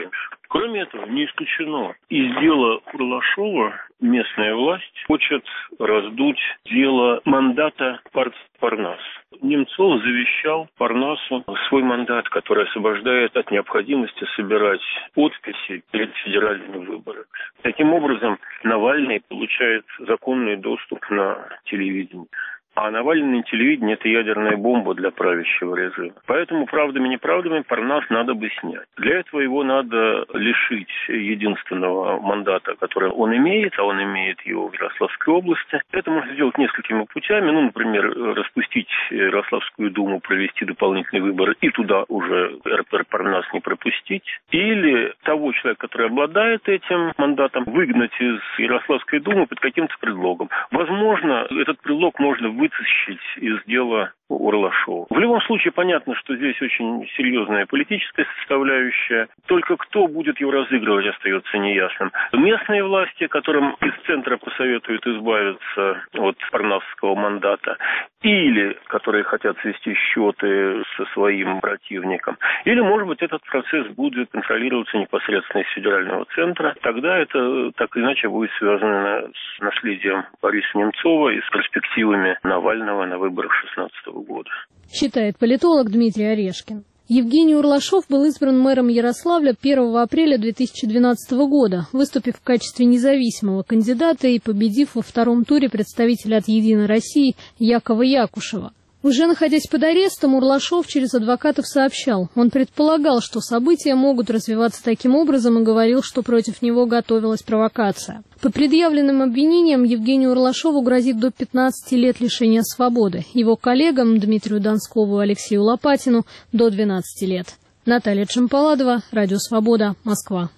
Кроме этого, не исключено, из дела Урлашова местная власть хочет раздуть дело мандата партии Парнас. Немцов завещал Парнасу свой мандат, который освобождает от необходимости собирать подписи перед федеральными выборами. Таким образом, Навальный получает законный доступ на телевидение. А Навальный на телевидении – это ядерная бомба для правящего режима. Поэтому правдами-неправдами Парнас надо бы снять. Для этого его надо лишить единственного мандата, который он имеет, а он имеет его в Ярославской области. Это можно сделать несколькими путями. Ну, например, распустить Ярославскую думу, провести дополнительные выборы и туда уже эр пэ эр Парнас не пропустить. Или того человека, который обладает этим мандатом, выгнать из Ярославской думы под каким-то предлогом. Возможно, этот предлог можно вытащить из дела Урлашова. В любом случае, понятно, что здесь очень серьезная политическая составляющая. Только кто будет его разыгрывать, остается неясным. Местные власти, которым из центра посоветуют избавиться от парнасского мандата, или которые хотят свести счеты со своим противником, или, может быть, этот процесс будет контролироваться непосредственно из федерального центра. Тогда это так или иначе будет связано с наследием Бориса Немцова и с перспективами Навального на выборах две тысячи шестнадцатого года. Считает политолог Дмитрий Орешкин. Евгений Урлашов был избран мэром Ярославля первого апреля две тысячи двенадцатого года, выступив в качестве независимого кандидата и победив во втором туре представителя от «Единой России» Якова Якушева. Уже находясь под арестом, Урлашов через адвокатов сообщал. Он предполагал, что события могут развиваться таким образом, и говорил, что против него готовилась провокация. По предъявленным обвинениям Евгению Урлашову грозит до пятнадцати лет лишения свободы. Его коллегам Дмитрию Донскову и Алексею Лопатину до двенадцати лет. Наталья Чемпаладова, Радио Свобода, Москва.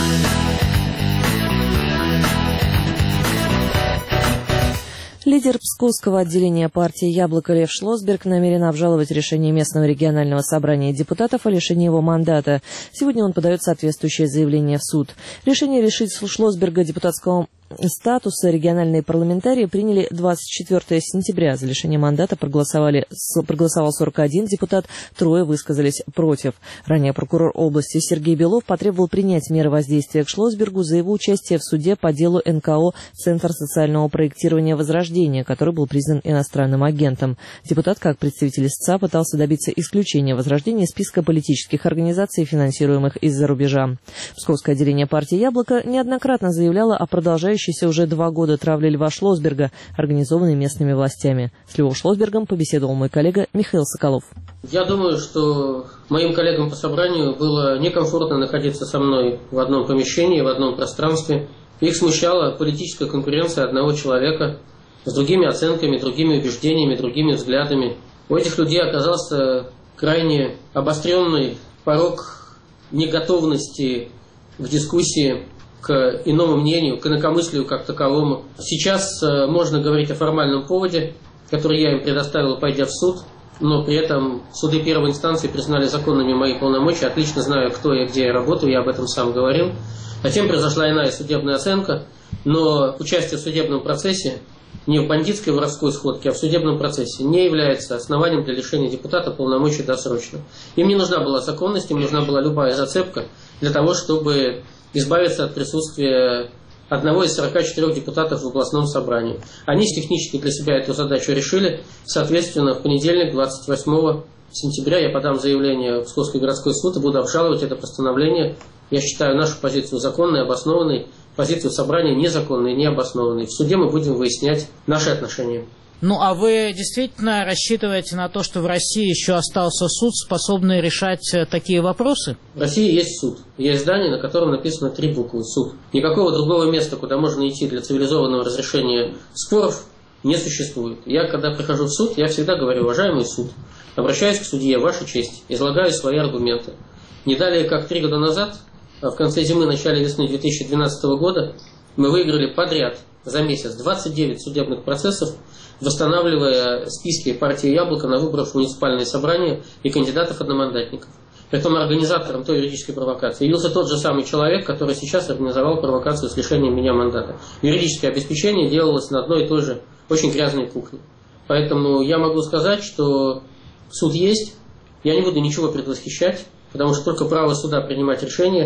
Лидер Псковского отделения партии «Яблоко» Лев Шлосберг намерен обжаловать решение местного регионального собрания депутатов о лишении его мандата. Сегодня он подает соответствующее заявление в суд. Решение лишить Шлосберга депутатского статуса региональные парламентарии приняли двадцать четвёртого сентября. За лишение мандата проголосовали, проголосовал сорок один депутат, трое высказались против. Ранее прокурор области Сергей Белов потребовал принять меры воздействия к Шлосбергу за его участие в суде по делу эн ка о «Центр социального проектирования Возрождения», который был признан иностранным агентом. Депутат, как представитель истца, пытался добиться исключения Возрождения из списка политических организаций, финансируемых из-за рубежа. Псковское отделение партии «Яблоко» неоднократно заявляло о продолжающей уже два года травли Льва Шлосберга, организованной местными властями. С Львом Шлосбергом побеседовал мой коллега Михаил Соколов. Я думаю, что моим коллегам по собранию было некомфортно находиться со мной в одном помещении, в одном пространстве. Их смущала политическая конкуренция одного человека с другими оценками, другими убеждениями, другими взглядами. У этих людей оказался крайне обостренный порог неготовности в дискуссии к иному мнению, к инакомыслию как таковому. Сейчас э, можно говорить о формальном поводе, который я им предоставил, пойдя в суд, но при этом суды первой инстанции признали законными мои полномочия, отлично знаю, кто я, где я работаю, я об этом сам говорил. Затем произошла иная судебная оценка, но участие в судебном процессе, не в бандитской воровской сходке, а в судебном процессе, не является основанием для лишения депутата полномочий досрочно. Им не нужна была законность, им нужна была любая зацепка для того, чтобы избавиться от присутствия одного из сорока четырёх депутатов в областном собрании. Они технически для себя эту задачу решили. Соответственно, в понедельник, двадцать восьмого сентября, я подам заявление в Псковский городской суд и буду обжаловать это постановление. Я считаю нашу позицию законной, обоснованной, позицию собрания незаконной, необоснованной. В суде мы будем выяснять наши отношения. Ну, а вы действительно рассчитываете на то, что в России еще остался суд, способный решать такие вопросы? В России есть суд. Есть здание, на котором написано три буквы «Суд». Никакого другого места, куда можно идти для цивилизованного разрешения споров, не существует. Я, когда прихожу в суд, я всегда говорю: уважаемый суд, обращаюсь к судье, ваша честь, излагаю свои аргументы. Не далее, как три года назад, в конце зимы, начале весны две тысячи двенадцатого года, мы выиграли подряд за месяц двадцать девять судебных процессов, восстанавливая списки партии «Яблоко» на выборах в муниципальные собрания и кандидатов-одномандатников. Притом организатором той юридической провокации явился тот же самый человек, который сейчас организовал провокацию с лишением меня мандата. Юридическое обеспечение делалось на одной и той же очень грязной кухне. Поэтому я могу сказать, что суд есть, я не буду ничего предвосхищать, потому что только право суда принимать решения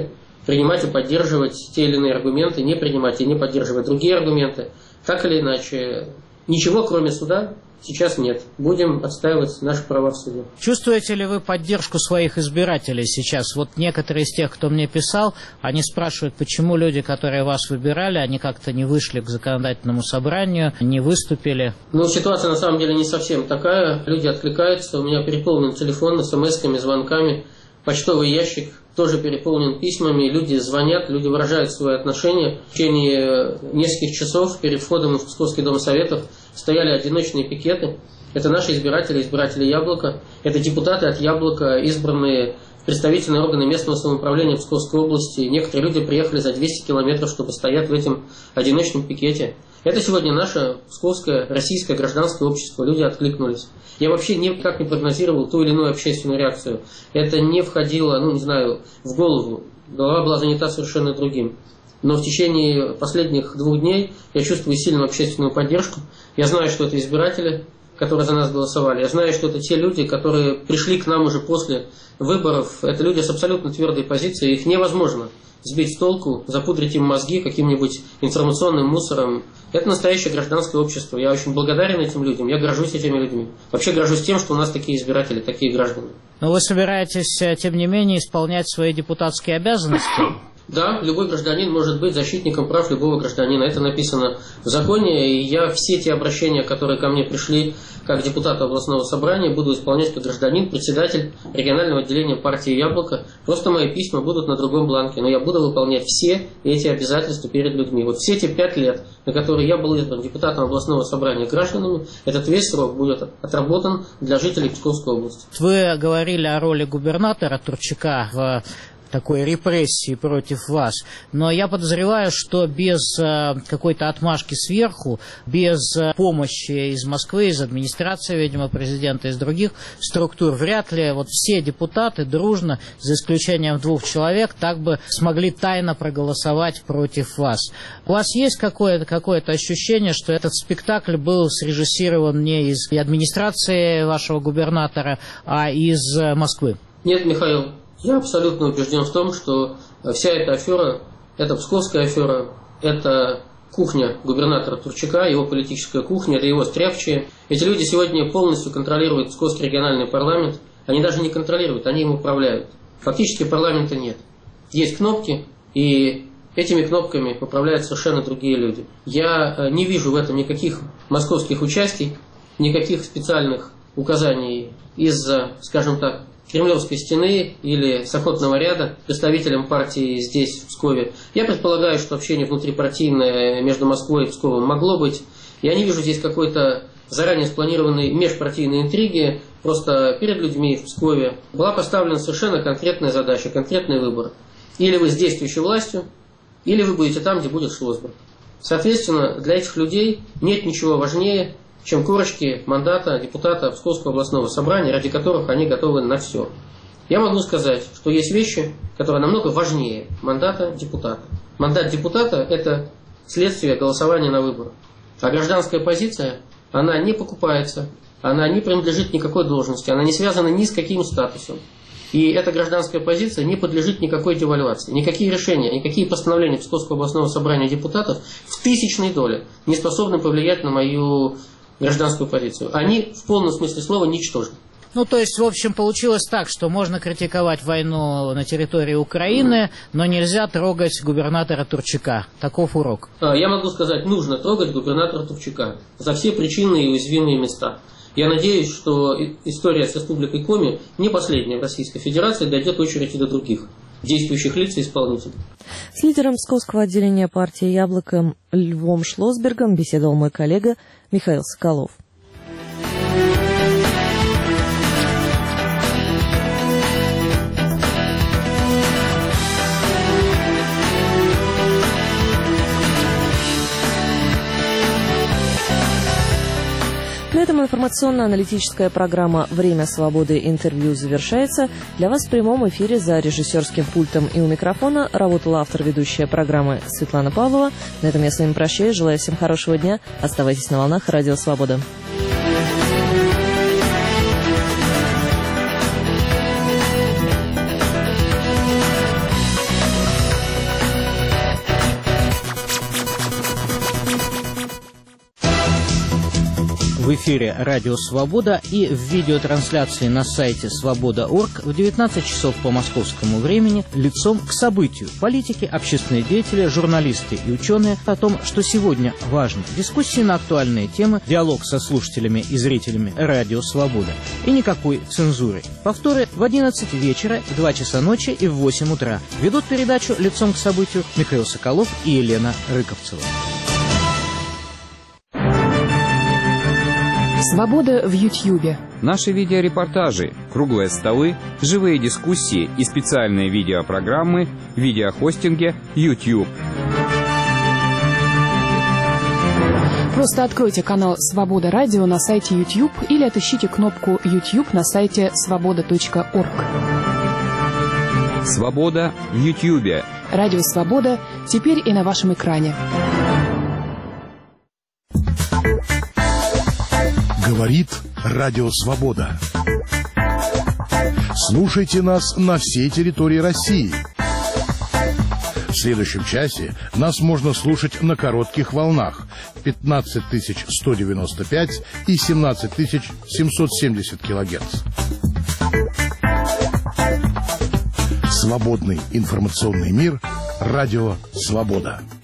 принимать и поддерживать те или иные аргументы, не принимать и не поддерживать другие аргументы. Так или иначе, ничего кроме суда сейчас нет. Будем отстаивать наши права в суде. Чувствуете ли вы поддержку своих избирателей сейчас? Вот некоторые из тех, кто мне писал, они спрашивают, почему люди, которые вас выбирали, они как-то не вышли к законодательному собранию, не выступили. Ну, ситуация на самом деле не совсем такая. Люди откликаются. У меня переполнен телефон, смс-ками, звонками. Почтовый ящик тоже переполнен письмами. Люди звонят, люди выражают свои отношения. В течение нескольких часов перед входом в Псковский дом советов стояли одиночные пикеты. Это наши избиратели, избиратели Яблока. Это депутаты от Яблока, избранные в представительные органы местного самоуправления Псковской области. Некоторые люди приехали за двести километров, чтобы стоять в этом одиночном пикете. Это сегодня наше псковское, российское гражданское общество. Люди откликнулись. Я вообще никак не прогнозировал ту или иную общественную реакцию. Это не входило, ну не знаю, в голову. Голова была занята совершенно другим. Но в течение последних двух дней я чувствую сильную общественную поддержку. Я знаю, что это избиратели, которые за нас голосовали. Я знаю, что это те люди, которые пришли к нам уже после выборов. Это люди с абсолютно твердой позицией. Их невозможно сбить с толку, запудрить им мозги каким-нибудь информационным мусором. Это настоящее гражданское общество. Я очень благодарен этим людям. Я горжусь этими людьми. Вообще горжусь тем, что у нас такие избиратели, такие граждане. Но вы собираетесь, тем не менее, исполнять свои депутатские обязанности? Да, любой гражданин может быть защитником прав любого гражданина. Это написано в законе, и я все те обращения, которые ко мне пришли как депутат областного собрания, буду исполнять как гражданин, председатель регионального отделения партии «Яблоко». Просто мои письма будут на другом бланке, но я буду выполнять все эти обязательства перед людьми. Вот все эти пять лет, на которые я был избран депутатом областного собрания гражданами, этот весь срок будет отработан для жителей Псковской области. Вы говорили о роли губернатора Турчака в такой репрессии против вас. Но я подозреваю, что без э, какой-то отмашки сверху, без э, помощи из Москвы, из администрации, видимо, президента, из других структур, вряд ли вот все депутаты дружно, за исключением двух человек, так бы смогли тайно проголосовать против вас. У вас есть какое-то какое-то ощущение, что этот спектакль был срежиссирован не из администрации вашего губернатора, а из э, Москвы? Нет, Михаил. Я абсолютно убежден в том, что вся эта афера, это псковская афера, это кухня губернатора Турчака, его политическая кухня, это его стряпчие. Эти люди сегодня полностью контролируют Псковский региональный парламент. Они даже не контролируют, они им управляют. Фактически парламента нет. Есть кнопки, и этими кнопками управляют совершенно другие люди. Я не вижу в этом никаких московских участий, никаких специальных указаний из-за, скажем так, Кремлевской стены или с охотного ряда представителям партии здесь, в Пскове. Я предполагаю, что общение внутрипартийное между Москвой и Псковом могло быть. Я не вижу здесь какой-то заранее спланированной межпартийной интриги. Просто перед людьми в Пскове была поставлена совершенно конкретная задача, конкретный выбор. Или вы с действующей властью, или вы будете там, где будет Шлосберг. Соответственно, для этих людей нет ничего важнее, чем корочки мандата депутата Псковского областного собрания, ради которых они готовы на все. Я могу сказать, что есть вещи, которые намного важнее мандата депутата. Мандат депутата – это следствие голосования на выборах. А гражданская позиция, она не покупается, она не принадлежит никакой должности, она не связана ни с каким статусом. И эта гражданская позиция не подлежит никакой девальвации. Никакие решения, никакие постановления Псковского областного собрания депутатов в тысячной доле не способны повлиять на мою гражданскую позицию. Они в полном смысле слова ничтожны. Ну, то есть, в общем, получилось так, что можно критиковать войну на территории Украины, но нельзя трогать губернатора Турчака. Таков урок. Я могу сказать, нужно трогать губернатора Турчака за все причинные и уязвимые места. Я надеюсь, что история с Республикой Коми не последняя в Российской Федерации, дойдет очередь и до других действующих лиц и исполнителей. С лидером Псковского отделения партии «Яблоко» Львом Шлосбергом беседовал мой коллега Михаил Соколов. На этом информационно-аналитическая программа «Время свободы. Интервью» завершается. Для вас в прямом эфире за режиссерским пультом и у микрофона работала автор-ведущая программы Светлана Павлова. На этом я с вами прощаюсь. Желаю всем хорошего дня. Оставайтесь на волнах Радио Свобода. в эфире «Радио Свобода» и в видеотрансляции на сайте свобода точка орг в девятнадцать часов по московскому времени лицом к событию. Политики, общественные деятели, журналисты и ученые о том, что сегодня важно. Дискуссии на актуальные темы, диалог со слушателями и зрителями «Радио Свобода». И никакой цензуры. Повторы в одиннадцать вечера, в два часа ночи и в восемь утра. Ведут передачу «Лицом к событию» Михаил Соколов и Елена Рыковцева. Свобода в Ютьюбе. Наши видеорепортажи, круглые столы, живые дискуссии и специальные видеопрограммы в видеохостинге YouTube. Просто откройте канал «Свобода Радио» на сайте YouTube или отыщите кнопку YouTube на сайте свобода точка орг. Свобода в Ютьюбе. Радио «Свобода» теперь и на вашем экране. Говорит Радио Свобода. Слушайте нас на всей территории России. В следующем часе нас можно слушать на коротких волнах пятнадцать тысяч сто девяносто пять и семнадцать тысяч семьсот семьдесят килогерц. Свободный информационный мир. Радио Свобода.